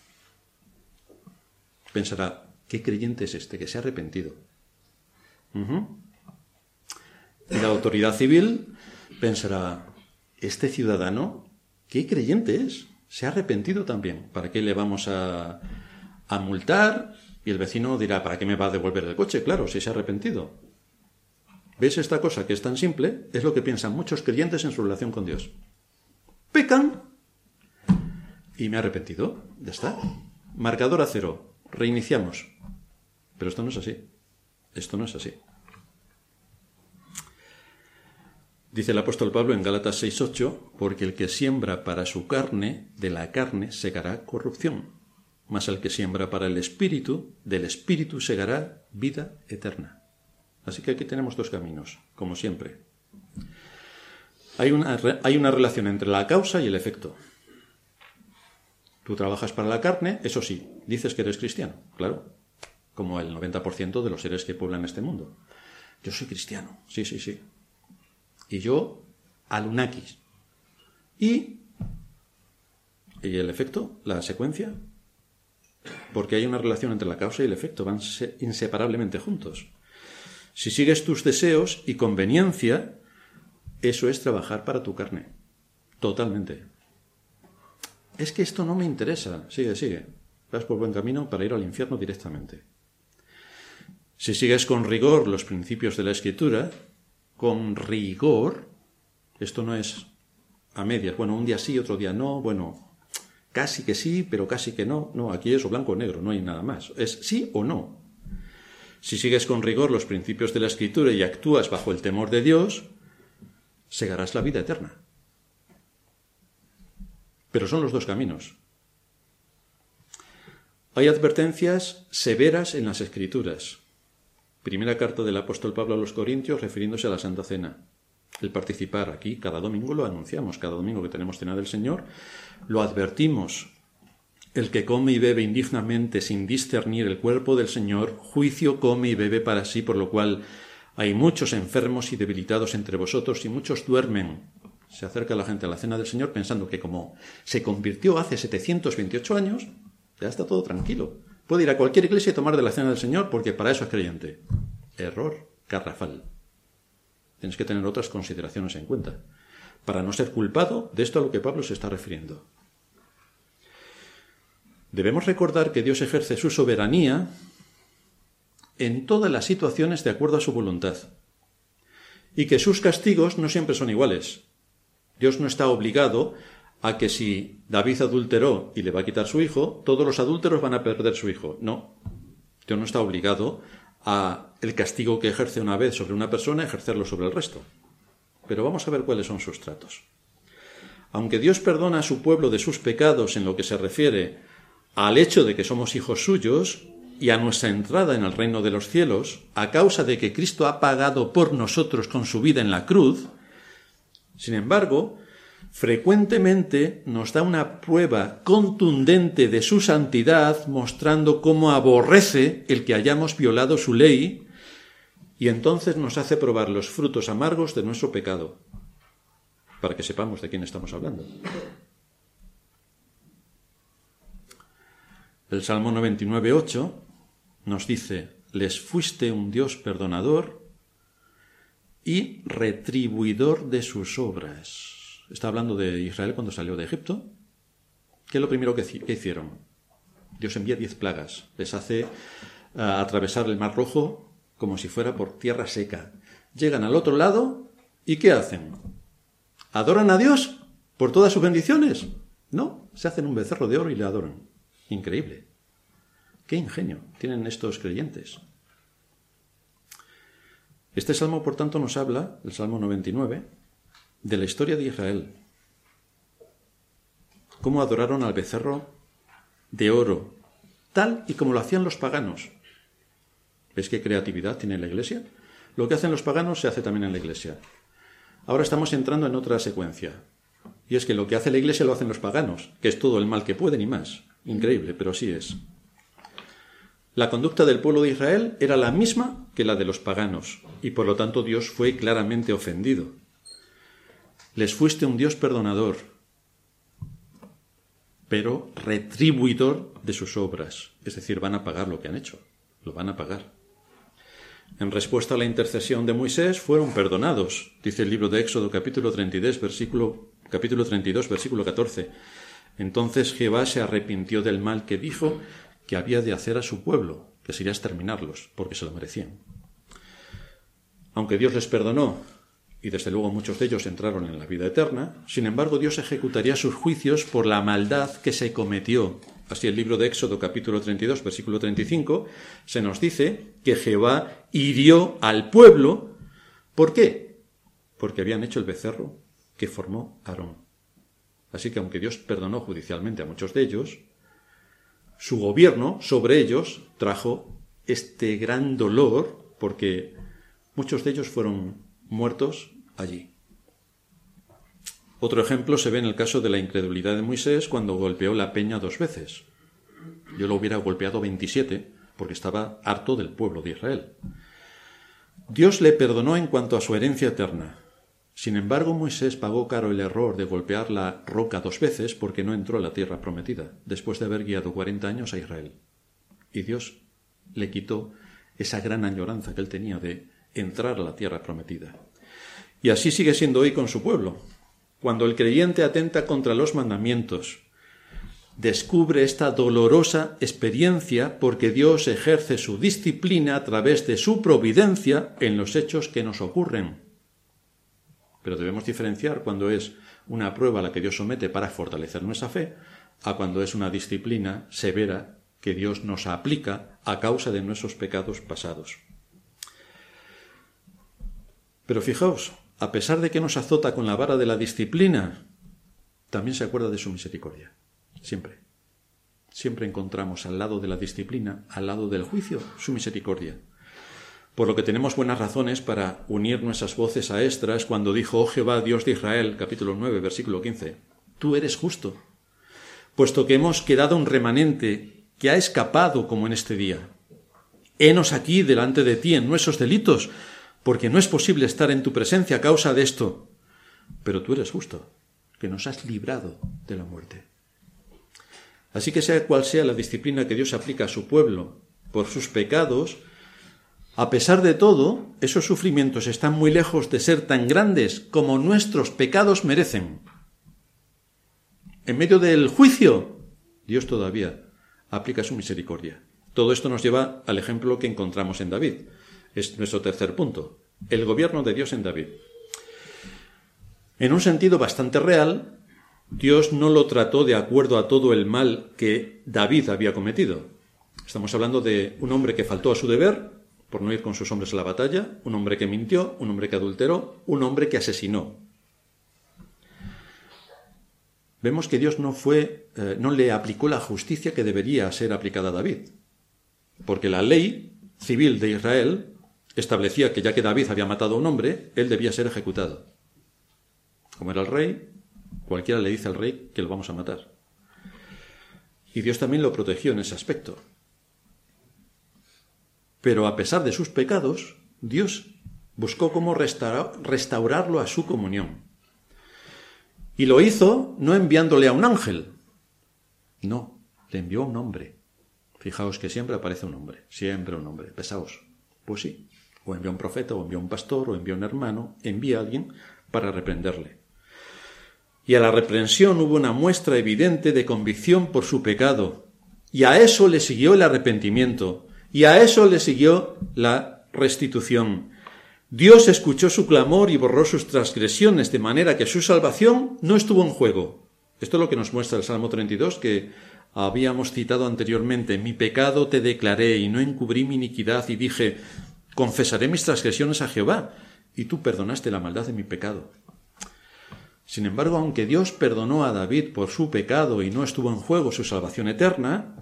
Pensará, ¿qué creyente es este que se ha arrepentido? Uh-huh. Y la autoridad civil pensará, este ciudadano, ¿qué creyente es? Se ha arrepentido también. ¿Para qué le vamos a, a multar? Y el vecino dirá, ¿para qué me va a devolver el coche? Claro, si se ha arrepentido. ¿Ves esta cosa que es tan simple? Es lo que piensan muchos creyentes en su relación con Dios. Pecan y me he arrepentido. Ya está. Marcador a cero. Reiniciamos. Pero esto no es así. Esto no es así. Dice el apóstol Pablo en Gálatas seis ocho, porque el que siembra para su carne, de la carne segará corrupción, mas el que siembra para el espíritu, del espíritu segará vida eterna. Así que aquí tenemos dos caminos, como siempre. Hay una, hay una relación entre la causa y el efecto. Tú trabajas para la carne, eso sí, dices que eres cristiano, claro, como el noventa por ciento de los seres que pueblan este mundo. Yo soy cristiano, sí, sí, sí. Y yo, alunakis. ¿Y? ¿Y el efecto? ¿La secuencia? Porque hay una relación entre la causa y el efecto, van inseparablemente juntos. Si sigues tus deseos y conveniencia, eso es trabajar para tu carne. Totalmente. Es que esto no me interesa. Sigue, sigue. Vas por buen camino para ir al infierno directamente. Si sigues con rigor los principios de la Escritura, con rigor, esto no es a medias, bueno, un día sí, otro día no, bueno, casi que sí, pero casi que no. No, aquí es o blanco o negro, no hay nada más. Es sí o no. Si sigues con rigor los principios de la Escritura y actúas bajo el temor de Dios, segarás la vida eterna. Pero son los dos caminos. Hay advertencias severas en las Escrituras. Primera carta del apóstol Pablo a los Corintios, refiriéndose a la Santa Cena. El participar aquí, cada domingo lo anunciamos, cada domingo que tenemos cena del Señor, lo advertimos. El que come y bebe indignamente sin discernir el cuerpo del Señor, juicio come y bebe para sí, por lo cual hay muchos enfermos y debilitados entre vosotros y muchos duermen. Se acerca la gente a la cena del Señor pensando que como se convirtió hace setecientos veintiocho años, ya está todo tranquilo. Puede ir a cualquier iglesia y tomar de la cena del Señor porque para eso es creyente. Error garrafal. Tienes que tener otras consideraciones en cuenta para no ser culpado de esto a lo que Pablo se está refiriendo. Debemos recordar que Dios ejerce su soberanía en todas las situaciones de acuerdo a su voluntad y que sus castigos no siempre son iguales. Dios no está obligado a que si David adulteró y le va a quitar su hijo, todos los adúlteros van a perder su hijo. No, Dios no está obligado a el castigo que ejerce una vez sobre una persona, ejercerlo sobre el resto. Pero vamos a ver cuáles son sus tratos. Aunque Dios perdona a su pueblo de sus pecados en lo que se refiere al hecho de que somos hijos suyos y a nuestra entrada en el reino de los cielos, a causa de que Cristo ha pagado por nosotros con su vida en la cruz, sin embargo, frecuentemente nos da una prueba contundente de su santidad, mostrando cómo aborrece el que hayamos violado su ley, y entonces nos hace probar los frutos amargos de nuestro pecado, para que sepamos de quién estamos hablando. El Salmo noventa y nueve, ocho nos dice: les fuiste un Dios perdonador y retribuidor de sus obras. Está hablando de Israel cuando salió de Egipto. ¿Qué es lo primero que, que hicieron? Dios envía diez plagas. Les hace uh, atravesar el Mar Rojo como si fuera por tierra seca. Llegan al otro lado y ¿qué hacen? ¿Adoran a Dios por todas sus bendiciones? No, se hacen un becerro de oro y le adoran. Increíble. Qué ingenio tienen estos creyentes. Este salmo, por tanto, nos habla, el Salmo noventa y nueve, de la historia de Israel. Cómo adoraron al becerro de oro, tal y como lo hacían los paganos. ¿Ves qué creatividad tiene la Iglesia? Lo que hacen los paganos se hace también en la Iglesia. Ahora estamos entrando en otra secuencia. Y es que lo que hace la Iglesia lo hacen los paganos, que es todo el mal que pueden y más. Increíble, pero así es. La conducta del pueblo de Israel era la misma que la de los paganos, y por lo tanto Dios fue claramente ofendido. Les fuiste un Dios perdonador, pero retribuidor de sus obras. Es decir, van a pagar lo que han hecho, lo van a pagar. En respuesta a la intercesión de Moisés, fueron perdonados. Dice el libro de Éxodo, capítulo treinta y dos, versículo, capítulo treinta y dos, versículo catorce. Entonces Jehová se arrepintió del mal que dijo que había de hacer a su pueblo, que sería exterminarlos, porque se lo merecían. Aunque Dios les perdonó, y desde luego muchos de ellos entraron en la vida eterna, sin embargo Dios ejecutaría sus juicios por la maldad que se cometió. Así el libro de Éxodo, capítulo treinta y dos, versículo treinta y cinco, se nos dice que Jehová hirió al pueblo. ¿Por qué? Porque habían hecho el becerro que formó Aarón. Así que aunque Dios perdonó judicialmente a muchos de ellos, su gobierno sobre ellos trajo este gran dolor porque muchos de ellos fueron muertos allí. Otro ejemplo se ve en el caso de la incredulidad de Moisés cuando golpeó la peña dos veces. Yo lo hubiera golpeado veintisiete porque estaba harto del pueblo de Israel. Dios le perdonó en cuanto a su herencia eterna. Sin embargo, Moisés pagó caro el error de golpear la roca dos veces porque no entró a la tierra prometida, después de haber guiado cuarenta años a Israel. Y Dios le quitó esa gran añoranza que él tenía de entrar a la tierra prometida. Y así sigue siendo hoy con su pueblo. Cuando el creyente atenta contra los mandamientos, descubre esta dolorosa experiencia porque Dios ejerce su disciplina a través de su providencia en los hechos que nos ocurren. Pero debemos diferenciar cuando es una prueba a la que Dios somete para fortalecer nuestra fe, a cuando es una disciplina severa que Dios nos aplica a causa de nuestros pecados pasados. Pero fijaos, a pesar de que nos azota con la vara de la disciplina, también se acuerda de su misericordia. Siempre. Siempre encontramos al lado de la disciplina, al lado del juicio, su misericordia. Por lo que tenemos buenas razones para unir nuestras voces a Esdras cuando dijo: oh Jehová, Dios de Israel, capítulo nueve, versículo quince, tú eres justo, puesto que hemos quedado un remanente que ha escapado como en este día. Henos aquí delante de ti en nuestros delitos, porque no es posible estar en tu presencia a causa de esto. Pero tú eres justo, que nos has librado de la muerte. Así que sea cual sea la disciplina que Dios aplica a su pueblo por sus pecados, a pesar de todo, esos sufrimientos están muy lejos de ser tan grandes como nuestros pecados merecen. En medio del juicio, Dios todavía aplica su misericordia. Todo esto nos lleva al ejemplo que encontramos en David. Es nuestro tercer punto, el gobierno de Dios en David. En un sentido bastante real, Dios no lo trató de acuerdo a todo el mal que David había cometido. Estamos hablando de un hombre que faltó a su deber por no ir con sus hombres a la batalla, un hombre que mintió, un hombre que adulteró, un hombre que asesinó. Vemos que Dios no fue, eh, no le aplicó la justicia que debería ser aplicada a David, porque la ley civil de Israel establecía que ya que David había matado a un hombre, él debía ser ejecutado. Como era el rey, cualquiera le dice al rey que lo vamos a matar. Y Dios también lo protegió en ese aspecto. Pero a pesar de sus pecados, Dios buscó cómo restaurar, restaurarlo a su comunión. Y lo hizo no enviándole a un ángel. No, le envió a un hombre. Fijaos que siempre aparece un hombre, siempre un hombre. Pesaos. Pues sí, o envió a un profeta, o envió a un pastor, o envió a un hermano, envía a alguien para reprenderle. Y a la reprensión hubo una muestra evidente de convicción por su pecado. Y a eso le siguió el arrepentimiento. Y a eso le siguió la restitución. Dios escuchó su clamor y borró sus transgresiones, de manera que su salvación no estuvo en juego. Esto es lo que nos muestra el Salmo treinta y dos, que habíamos citado anteriormente. Mi pecado te declaré y no encubrí mi iniquidad, y dije, confesaré mis transgresiones a Jehová, y tú perdonaste la maldad de mi pecado. Sin embargo, aunque Dios perdonó a David por su pecado y no estuvo en juego su salvación eterna,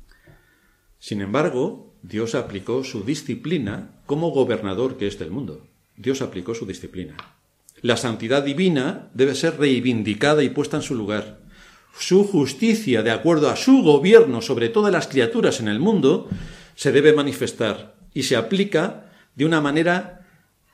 sin embargo, Dios aplicó su disciplina como gobernador que es del mundo. Dios aplicó su disciplina. La santidad divina debe ser reivindicada y puesta en su lugar. Su justicia, de acuerdo a su gobierno sobre todas las criaturas en el mundo, se debe manifestar y se aplica de una manera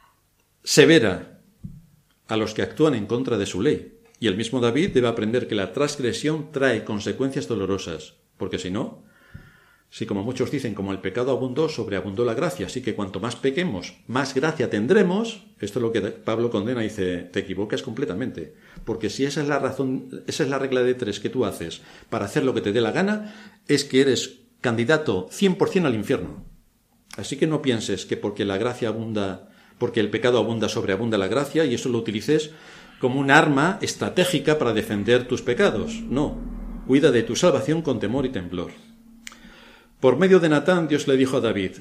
severa a los que actúan en contra de su ley. Y el mismo David debe aprender que la transgresión trae consecuencias dolorosas, porque si no, si como muchos dicen, como el pecado abundó, sobreabundó la gracia, así que cuanto más pequemos, más gracia tendremos. Esto es lo que Pablo condena, dice, te equivocas completamente, porque si esa es la razón, esa es la regla de tres que tú haces para hacer lo que te dé la gana, es que eres candidato cien por ciento al infierno. Así que no pienses que porque la gracia abunda, porque el pecado abunda, sobreabunda la gracia, y eso lo utilices como un arma estratégica para defender tus pecados. No, cuida de tu salvación con temor y temblor. Por medio de Natán, Dios le dijo a David,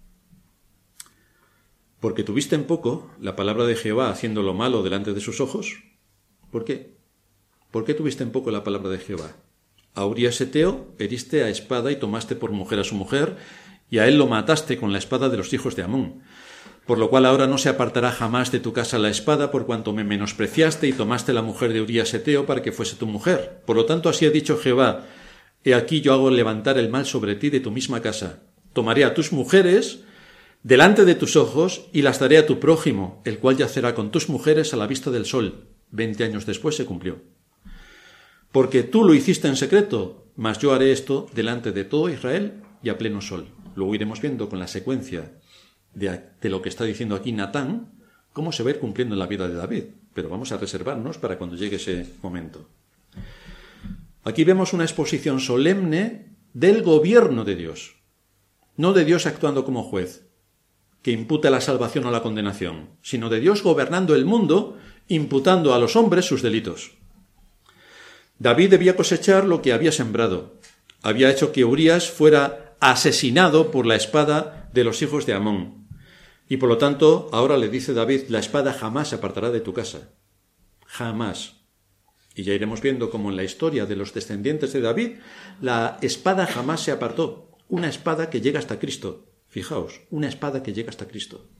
porque tuviste en poco la palabra de Jehová haciendo lo malo delante de sus ojos. ¿Por qué? ¿Por qué tuviste en poco la palabra de Jehová? A Urías Eteo heriste a espada y tomaste por mujer a su mujer, y a él lo mataste con la espada de los hijos de Amón. Por lo cual ahora no se apartará jamás de tu casa la espada, por cuanto me menospreciaste y tomaste la mujer de Urías Eteo para que fuese tu mujer. Por lo tanto, así ha dicho Jehová, he aquí yo hago levantar el mal sobre ti de tu misma casa. Tomaré a tus mujeres delante de tus ojos y las daré a tu prójimo, el cual yacerá con tus mujeres a la vista del sol. Veinte años después se cumplió. Porque tú lo hiciste en secreto, mas yo haré esto delante de todo Israel y a pleno sol. Luego iremos viendo con la secuencia de, de lo que está diciendo aquí Natán, cómo se va a ir cumpliendo en la vida de David, pero vamos a reservarnos para cuando llegue ese momento. Aquí vemos una exposición solemne del gobierno de Dios, no de Dios actuando como juez, que imputa la salvación o la condenación, sino de Dios gobernando el mundo, imputando a los hombres sus delitos. David debía cosechar lo que había sembrado. Había hecho que Urías fuera asesinado por la espada de los hijos de Amón. Y por lo tanto, ahora le dice David, la espada jamás se apartará de tu casa. Jamás. Y ya iremos viendo cómo en la historia de los descendientes de David, la espada jamás se apartó. Una espada que llega hasta Cristo. Fijaos, una espada que llega hasta Cristo.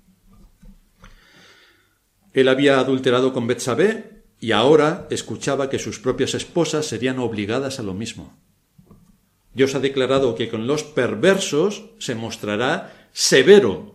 Él había adulterado con Betsabé y ahora escuchaba que sus propias esposas serían obligadas a lo mismo. Dios ha declarado que con los perversos se mostrará severo.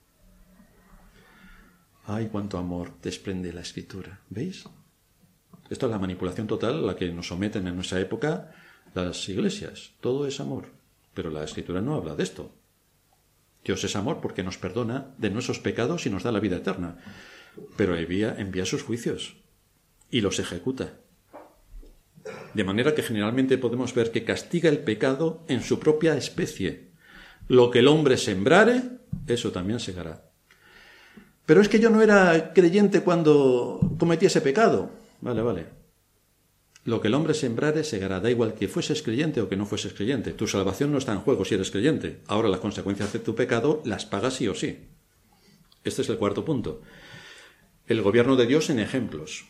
¡Ay, cuánto amor desprende la Escritura! ¿Veis? Esto es la manipulación total a la que nos someten en nuestra época las iglesias. Todo es amor. Pero la Escritura no habla de esto. Dios es amor porque nos perdona de nuestros pecados y nos da la vida eterna. Pero envía, envía sus juicios y los ejecuta. De manera que generalmente podemos ver que castiga el pecado en su propia especie. Lo que el hombre sembrare, eso también segará. Pero es que yo no era creyente cuando cometí ese pecado. Vale, vale. Lo que el hombre sembrare, segará. Da igual que fueses creyente o que no fueses creyente. Tu salvación no está en juego si eres creyente. Ahora las consecuencias de tu pecado las pagas sí o sí. Este es el cuarto punto. El gobierno de Dios en ejemplos.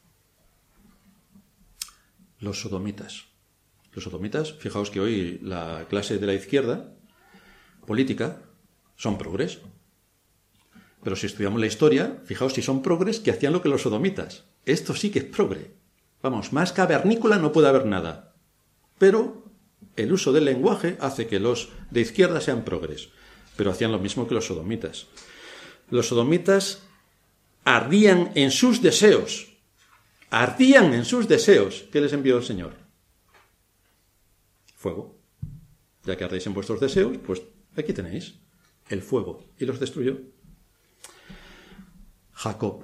Los sodomitas. Los sodomitas, fijaos que hoy la clase de la izquierda política son progres. Pero si estudiamos la historia, fijaos si son progres que hacían lo que los sodomitas. Esto sí que es progre. Vamos, más cavernícola no puede haber nada. Pero el uso del lenguaje hace que los de izquierda sean progres. Pero hacían lo mismo que los sodomitas. Los sodomitas ardían en sus deseos. Ardían en sus deseos. ¿Qué les envió el Señor? Fuego. Ya que ardéis en vuestros deseos, pues aquí tenéis el fuego. Y los destruyó. Jacob.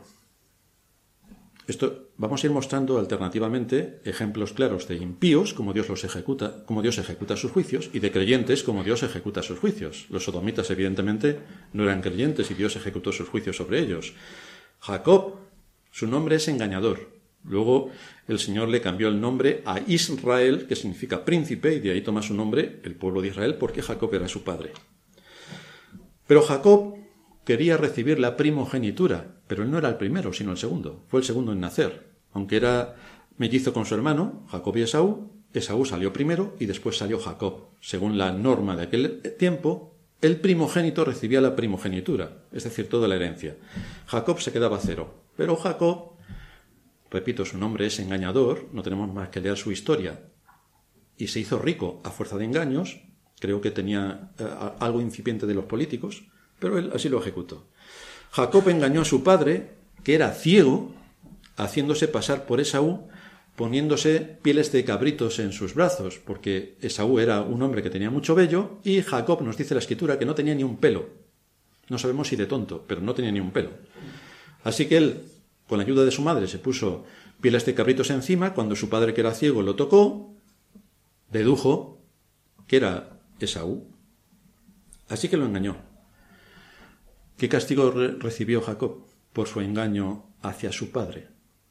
Esto vamos a ir mostrando alternativamente ejemplos claros de impíos, como Dios los ejecuta, como Dios ejecuta sus juicios, y de creyentes, como Dios ejecuta sus juicios. Los sodomitas, evidentemente, no eran creyentes y Dios ejecutó sus juicios sobre ellos. Jacob, su nombre es engañador. Luego el Señor le cambió el nombre a Israel, que significa príncipe, y de ahí toma su nombre el pueblo de Israel, porque Jacob era su padre. Pero Jacob quería recibir la primogenitura, pero él no era el primero, sino el segundo. Fue el segundo en nacer. Aunque era mellizo con su hermano, Jacob y Esaú, Esaú salió primero y después salió Jacob. Según la norma de aquel tiempo, el primogénito recibía la primogenitura, es decir, toda la herencia. Jacob se quedaba cero. Pero Jacob, repito, su nombre es engañador, no tenemos más que leer su historia, y se hizo rico a fuerza de engaños. Creo que tenía eh, algo incipiente de los políticos, pero él así lo ejecutó. Jacob engañó a su padre, que era ciego, haciéndose pasar por Esaú, poniéndose pieles de cabritos en sus brazos, porque Esaú era un hombre que tenía mucho vello, y Jacob, nos dice la Escritura, que no tenía ni un pelo. No sabemos si de tonto, pero no tenía ni un pelo. Así que él, con la ayuda de su madre, se puso pieles de cabritos encima. Cuando su padre, que era ciego, lo tocó, dedujo que era Esaú. Así que lo engañó. ¿Qué castigo re- recibió Jacob por su engaño hacia su padre?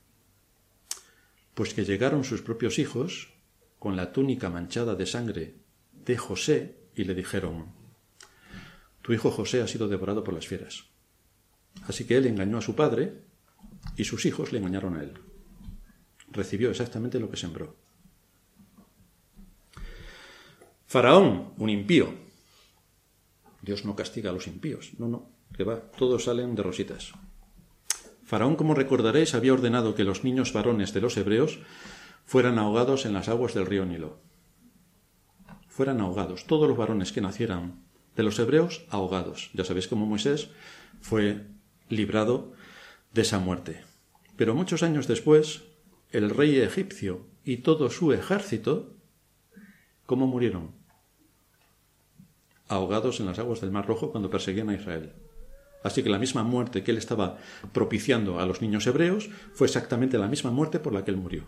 Pues que llegaron sus propios hijos con la túnica manchada de sangre de José y le dijeron: tu hijo José ha sido devorado por las fieras. Así que él engañó a su padre y sus hijos le engañaron a él. Recibió exactamente lo que sembró. Faraón, un impío. Dios no castiga a los impíos. No, no, que va, todos salen de rositas. Faraón, como recordaréis, había ordenado que los niños varones de los hebreos fueran ahogados en las aguas del río Nilo. Fueran ahogados. Todos los varones que nacieran de los hebreos, ahogados. Ya sabéis cómo Moisés fue librado de esa muerte. Pero muchos años después, el rey egipcio y todo su ejército, ¿cómo murieron? Ahogados en las aguas del Mar Rojo cuando perseguían a Israel. Así que la misma muerte que él estaba propiciando a los niños hebreos fue exactamente la misma muerte por la que él murió.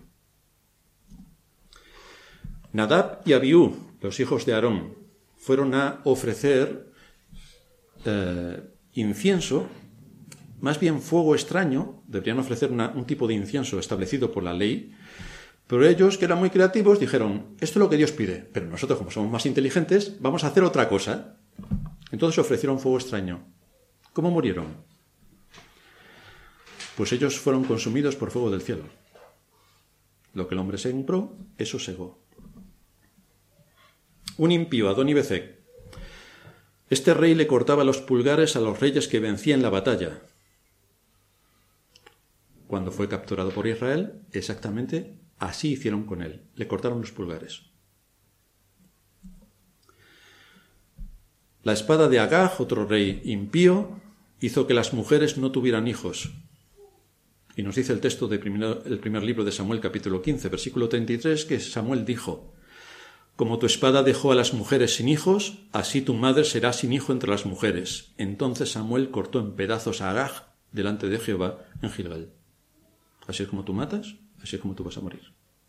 Nadab y Abiú, los hijos de Aarón, fueron a ofrecer eh, incienso, más bien fuego extraño, deberían ofrecer una, un tipo de incienso establecido por la ley, pero ellos, que eran muy creativos, dijeron, esto es lo que Dios pide, pero nosotros, como somos más inteligentes, vamos a hacer otra cosa. Entonces ofrecieron fuego extraño. ¿Cómo murieron? Pues ellos fueron consumidos por fuego del cielo. Lo que el hombre sembró, eso segó. Un impío, Adoni-Bezek. Este rey le cortaba los pulgares a los reyes que vencía en la batalla. Cuando fue capturado por Israel, exactamente así hicieron con él. Le cortaron los pulgares. La espada de Agag, otro rey impío, hizo que las mujeres no tuvieran hijos. Y nos dice el texto del primer, el primer libro de Samuel, capítulo quince, versículo treinta y tres, que Samuel dijo, como tu espada dejó a las mujeres sin hijos, así tu madre será sin hijo entre las mujeres. Entonces Samuel cortó en pedazos a Agag delante de Jehová en Gilgal. Así es como tú matas, así es como tú vas a morir.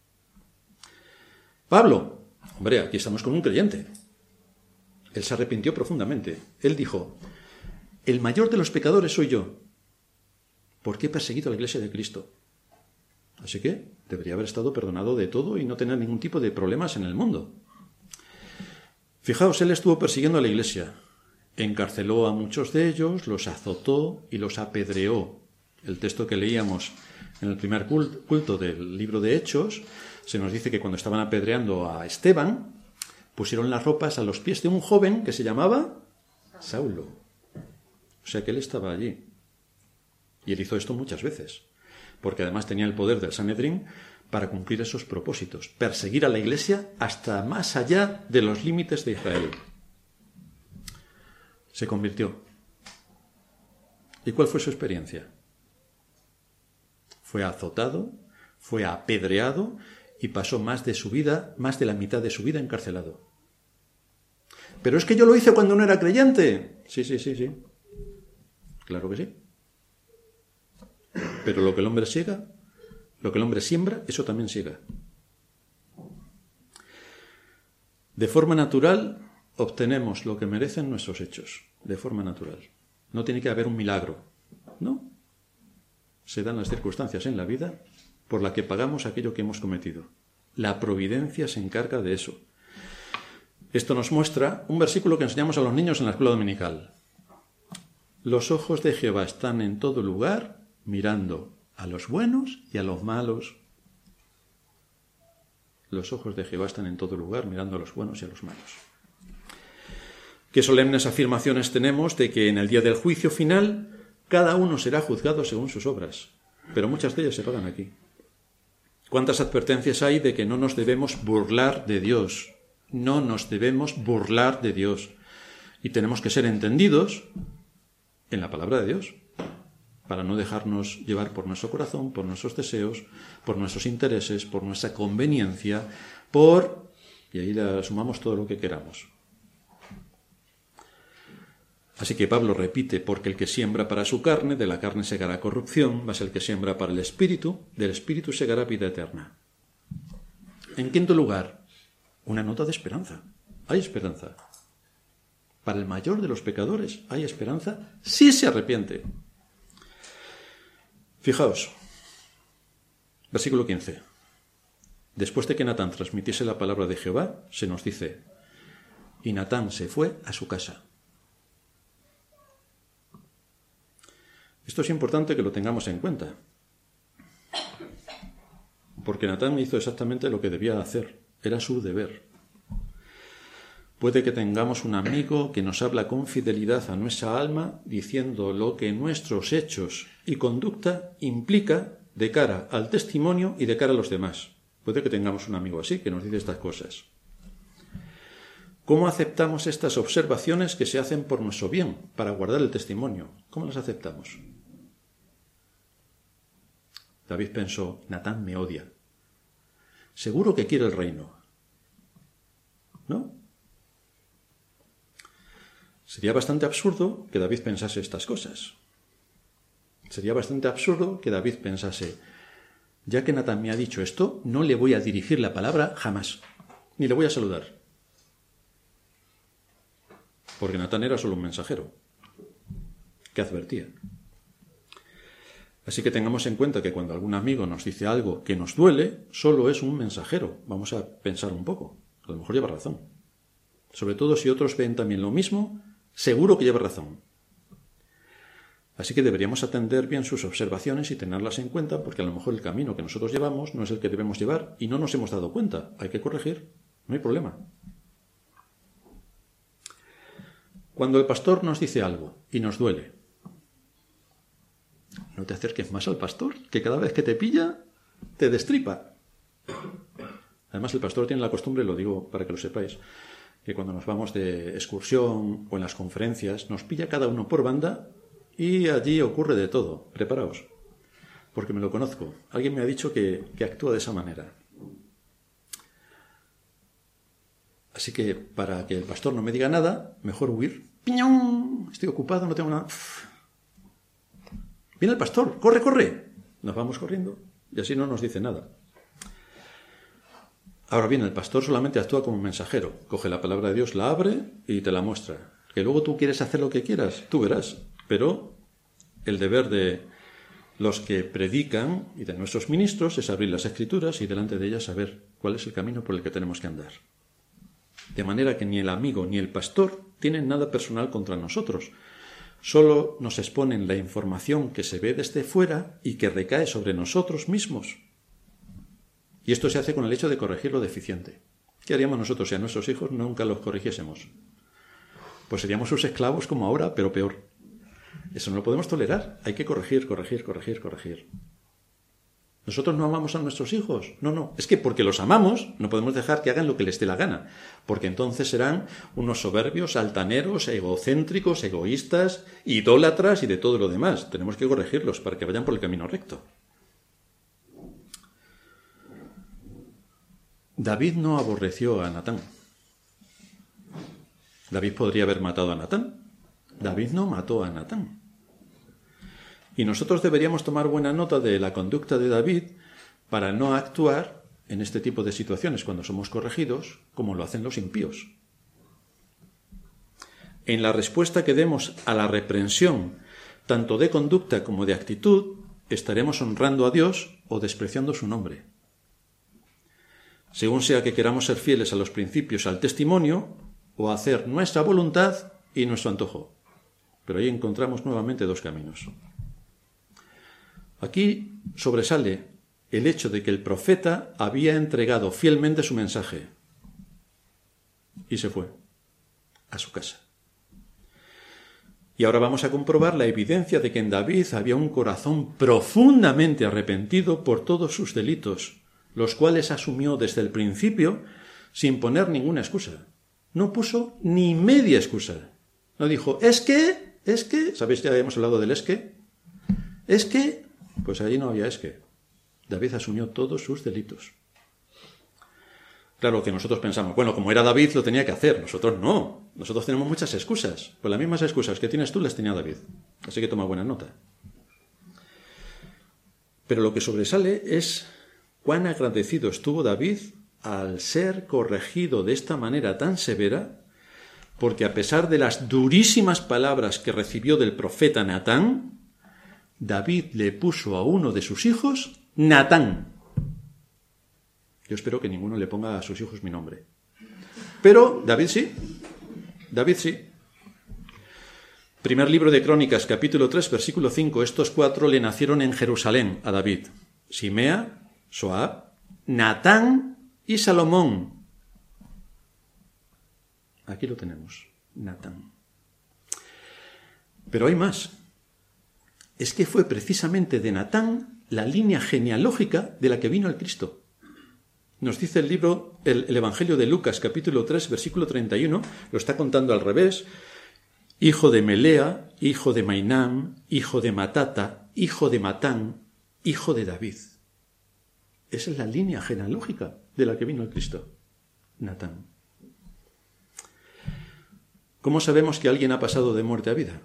Pablo, hombre, aquí estamos con un creyente. Él se arrepintió profundamente. Él dijo, el mayor de los pecadores soy yo, porque he perseguido a la iglesia de Cristo. Así que debería haber estado perdonado de todo y no tener ningún tipo de problemas en el mundo. Fijaos, él estuvo persiguiendo a la iglesia. Encarceló a muchos de ellos, los azotó y los apedreó. El texto que leíamos en el primer culto del libro de Hechos, se nos dice que cuando estaban apedreando a Esteban, pusieron las ropas a los pies de un joven que se llamaba Saulo. O sea que él estaba allí. Y él hizo esto muchas veces, porque además tenía el poder del Sanedrín para cumplir esos propósitos, perseguir a la iglesia hasta más allá de los límites de Israel. Se convirtió. ¿Y cuál fue su experiencia? Fue azotado, fue apedreado y pasó más de su vida, más de la mitad de su vida encarcelado. Pero es que yo lo hice cuando no era creyente. Sí, sí, sí, sí. Claro que sí. Pero lo que el hombre siega, lo que el hombre siembra, eso también siega. De forma natural obtenemos lo que merecen nuestros hechos. De forma natural. No tiene que haber un milagro. No. Se dan las circunstancias en la vida por la que pagamos aquello que hemos cometido. La providencia se encarga de eso. Esto nos muestra un versículo que enseñamos a los niños en la escuela dominical. Los ojos de Jehová están en todo lugar, mirando a los buenos y a los malos. Los ojos de Jehová están en todo lugar, mirando a los buenos y a los malos. Qué solemnes afirmaciones tenemos de que en el día del juicio final cada uno será juzgado según sus obras, pero muchas de ellas se pagan aquí. ¿Cuántas advertencias hay de que no nos debemos burlar de Dios? No nos debemos burlar de Dios. Y tenemos que ser entendidos en la palabra de Dios, para no dejarnos llevar por nuestro corazón, por nuestros deseos, por nuestros intereses, por nuestra conveniencia, por... y ahí le sumamos todo lo que queramos. Así que Pablo repite, porque el que siembra para su carne, de la carne segará corrupción, mas el que siembra para el espíritu, del espíritu segará vida eterna. En quinto lugar, una nota de esperanza. Hay esperanza. Para el mayor de los pecadores hay esperanza si se arrepiente. Fijaos, versículo quince. Después de que Natán transmitiese la palabra de Jehová, se nos dice, y Natán se fue a su casa. Esto es importante que lo tengamos en cuenta, porque Natán hizo exactamente lo que debía hacer, era su deber. Puede que tengamos un amigo que nos habla con fidelidad a nuestra alma, diciendo lo que nuestros hechos y conducta implica de cara al testimonio y de cara a los demás. Puede que tengamos un amigo así, que nos dice estas cosas. ¿Cómo aceptamos estas observaciones que se hacen por nuestro bien, para guardar el testimonio? ¿Cómo las aceptamos? David pensó, Natán me odia. Seguro que quiere el reino. ¿No? Sería bastante absurdo que David pensase estas cosas. Sería bastante absurdo que David pensase, ya que Natán me ha dicho esto, no le voy a dirigir la palabra jamás, ni le voy a saludar. Porque Natán era solo un mensajero que advertía. Así que tengamos en cuenta que cuando algún amigo nos dice algo que nos duele, solo es un mensajero. Vamos a pensar un poco. A lo mejor lleva razón. Sobre todo si otros ven también lo mismo, seguro que lleva razón. Así que deberíamos atender bien sus observaciones y tenerlas en cuenta, porque a lo mejor el camino que nosotros llevamos no es el que debemos llevar y no nos hemos dado cuenta. Hay que corregir, no hay problema. Cuando el pastor nos dice algo y nos duele, no te acerques más al pastor, que cada vez que te pilla, te destripa. Además, el pastor tiene la costumbre, lo digo para que lo sepáis, que cuando nos vamos de excursión o en las conferencias, nos pilla cada uno por banda y allí ocurre de todo. Preparaos, porque me lo conozco. Alguien me ha dicho que, que actúa de esa manera. Así que para que el pastor no me diga nada, mejor huir. ¡Piñón! Estoy ocupado, no tengo nada. Uf. Viene el pastor, corre, corre. Nos vamos corriendo y así no nos dice nada. Ahora bien, el pastor solamente actúa como un mensajero. Coge la palabra de Dios, la abre y te la muestra. Que luego tú quieres hacer lo que quieras, tú verás. Pero el deber de los que predican y de nuestros ministros es abrir las Escrituras y delante de ellas saber cuál es el camino por el que tenemos que andar. De manera que ni el amigo ni el pastor tienen nada personal contra nosotros. Solo nos exponen la información que se ve desde fuera y que recae sobre nosotros mismos. Y esto se hace con el hecho de corregir lo deficiente. ¿Qué haríamos nosotros si a nuestros hijos nunca los corrigiésemos? Pues seríamos sus esclavos como ahora, pero peor. Eso no lo podemos tolerar. Hay que corregir, corregir, corregir, corregir. ¿Nosotros no amamos a nuestros hijos? No, no. Es que porque los amamos no podemos dejar que hagan lo que les dé la gana. Porque entonces serán unos soberbios, altaneros, egocéntricos, egoístas, idólatras y de todo lo demás. Tenemos que corregirlos para que vayan por el camino recto. David no aborreció a Natán. David podría haber matado a Natán. David no mató a Natán. Y nosotros deberíamos tomar buena nota de la conducta de David para no actuar en este tipo de situaciones cuando somos corregidos como lo hacen los impíos. En la respuesta que demos a la reprensión, tanto de conducta como de actitud, estaremos honrando a Dios o despreciando su nombre. Según sea que queramos ser fieles a los principios, al testimonio, o hacer nuestra voluntad y nuestro antojo. Pero ahí encontramos nuevamente dos caminos. Aquí sobresale el hecho de que el profeta había entregado fielmente su mensaje y se fue a su casa. Y ahora vamos a comprobar la evidencia de que en David había un corazón profundamente arrepentido por todos sus delitos, los cuales asumió desde el principio sin poner ninguna excusa. No puso ni media excusa. No dijo, es que, es que, ¿sabéis? Ya hemos hablado del es que. Es que, pues allí no había es que. David asumió todos sus delitos. Claro que nosotros pensamos, bueno, como era David lo tenía que hacer. Nosotros no. Nosotros tenemos muchas excusas. Pues las mismas excusas que tienes tú las tenía David. Así que toma buena nota. Pero lo que sobresale es cuán agradecido estuvo David al ser corregido de esta manera tan severa, porque a pesar de las durísimas palabras que recibió del profeta Natán, David le puso a uno de sus hijos Natán. Yo espero que ninguno le ponga a sus hijos mi nombre. Pero David sí. David sí. Primer libro de Crónicas, capítulo tres, versículo cinco. Estos cuatro le nacieron en Jerusalén a David: Simea, Soab, Natán y Salomón. Aquí lo tenemos, Natán. Pero hay más. Es que fue precisamente de Natán la línea genealógica de la que vino el Cristo. Nos dice el libro, el, el Evangelio de Lucas, capítulo tres, versículo treinta y uno, lo está contando al revés: hijo de Melea, hijo de Mainam, hijo de Matata, hijo de Matán, hijo de David. Esa es la línea genealógica de la que vino el Cristo, Natán. ¿Cómo sabemos que alguien ha pasado de muerte a vida?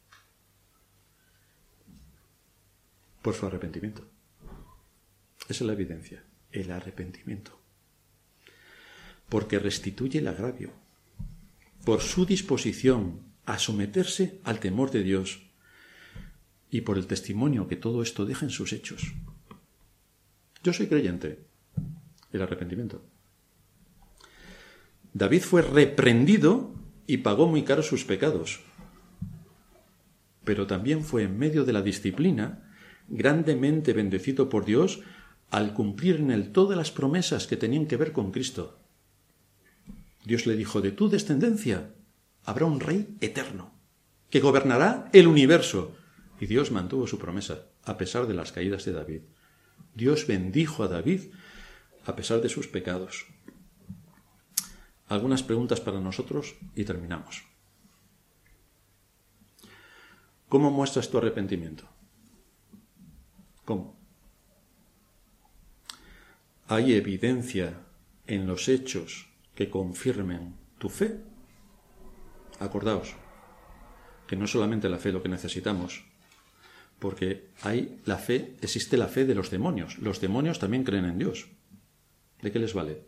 Por su arrepentimiento. Esa es la evidencia, el arrepentimiento. Porque restituye el agravio. Por su disposición a someterse al temor de Dios y por el testimonio que todo esto deja en sus hechos. Yo soy creyente. El arrepentimiento. David fue reprendido y pagó muy caro sus pecados. Pero también fue en medio de la disciplina grandemente bendecido por Dios al cumplir en él todas las promesas que tenían que ver con Cristo. Dios le dijo, de tu descendencia habrá un rey eterno, que gobernará el universo. Y Dios mantuvo su promesa, a pesar de las caídas de David. Dios bendijo a David a pesar de sus pecados. Algunas preguntas para nosotros y terminamos. ¿Cómo muestras tu arrepentimiento? ¿Cómo? ¿Hay evidencia en los hechos que confirmen tu fe? Acordaos que no es solamente la fe lo que necesitamos, porque hay la fe, existe la fe de los demonios. Los demonios también creen en Dios. ¿De qué les vale?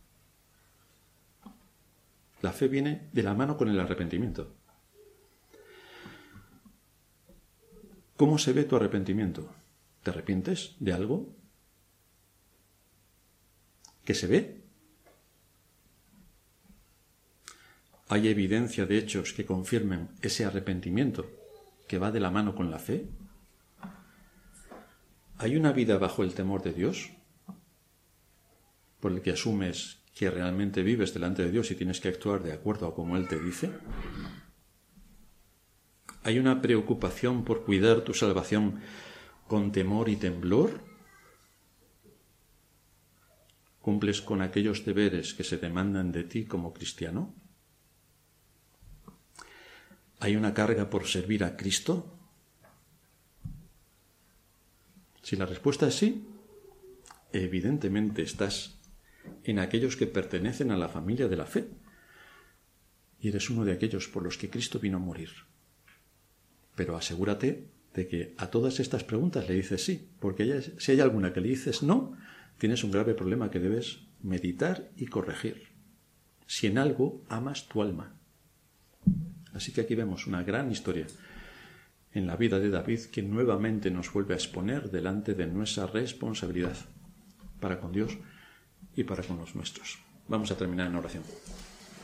La fe viene de la mano con el arrepentimiento. ¿Cómo se ve tu arrepentimiento? ¿Te arrepientes de algo? ¿Qué se ve? ¿Hay evidencia de hechos que confirmen ese arrepentimiento que va de la mano con la fe? ¿Hay una vida bajo el temor de Dios? Por el que asumes que realmente vives delante de Dios y tienes que actuar de acuerdo a como Él te dice. ¿Hay una preocupación por cuidar tu salvación con temor y temblor? ¿Cumples con aquellos deberes que se demandan de ti como cristiano? ¿Hay una carga por servir a Cristo? Si la respuesta es sí, evidentemente estás en aquellos que pertenecen a la familia de la fe y eres uno de aquellos por los que Cristo vino a morir. Pero asegúrate de que a todas estas preguntas le dices sí, porque si hay alguna que le dices no, tienes un grave problema que debes meditar y corregir. Si en algo amas tu alma. Así que aquí vemos una gran historia en la vida de David que nuevamente nos vuelve a exponer delante de nuestra responsabilidad para con Dios y para con los nuestros. Vamos a terminar en oración.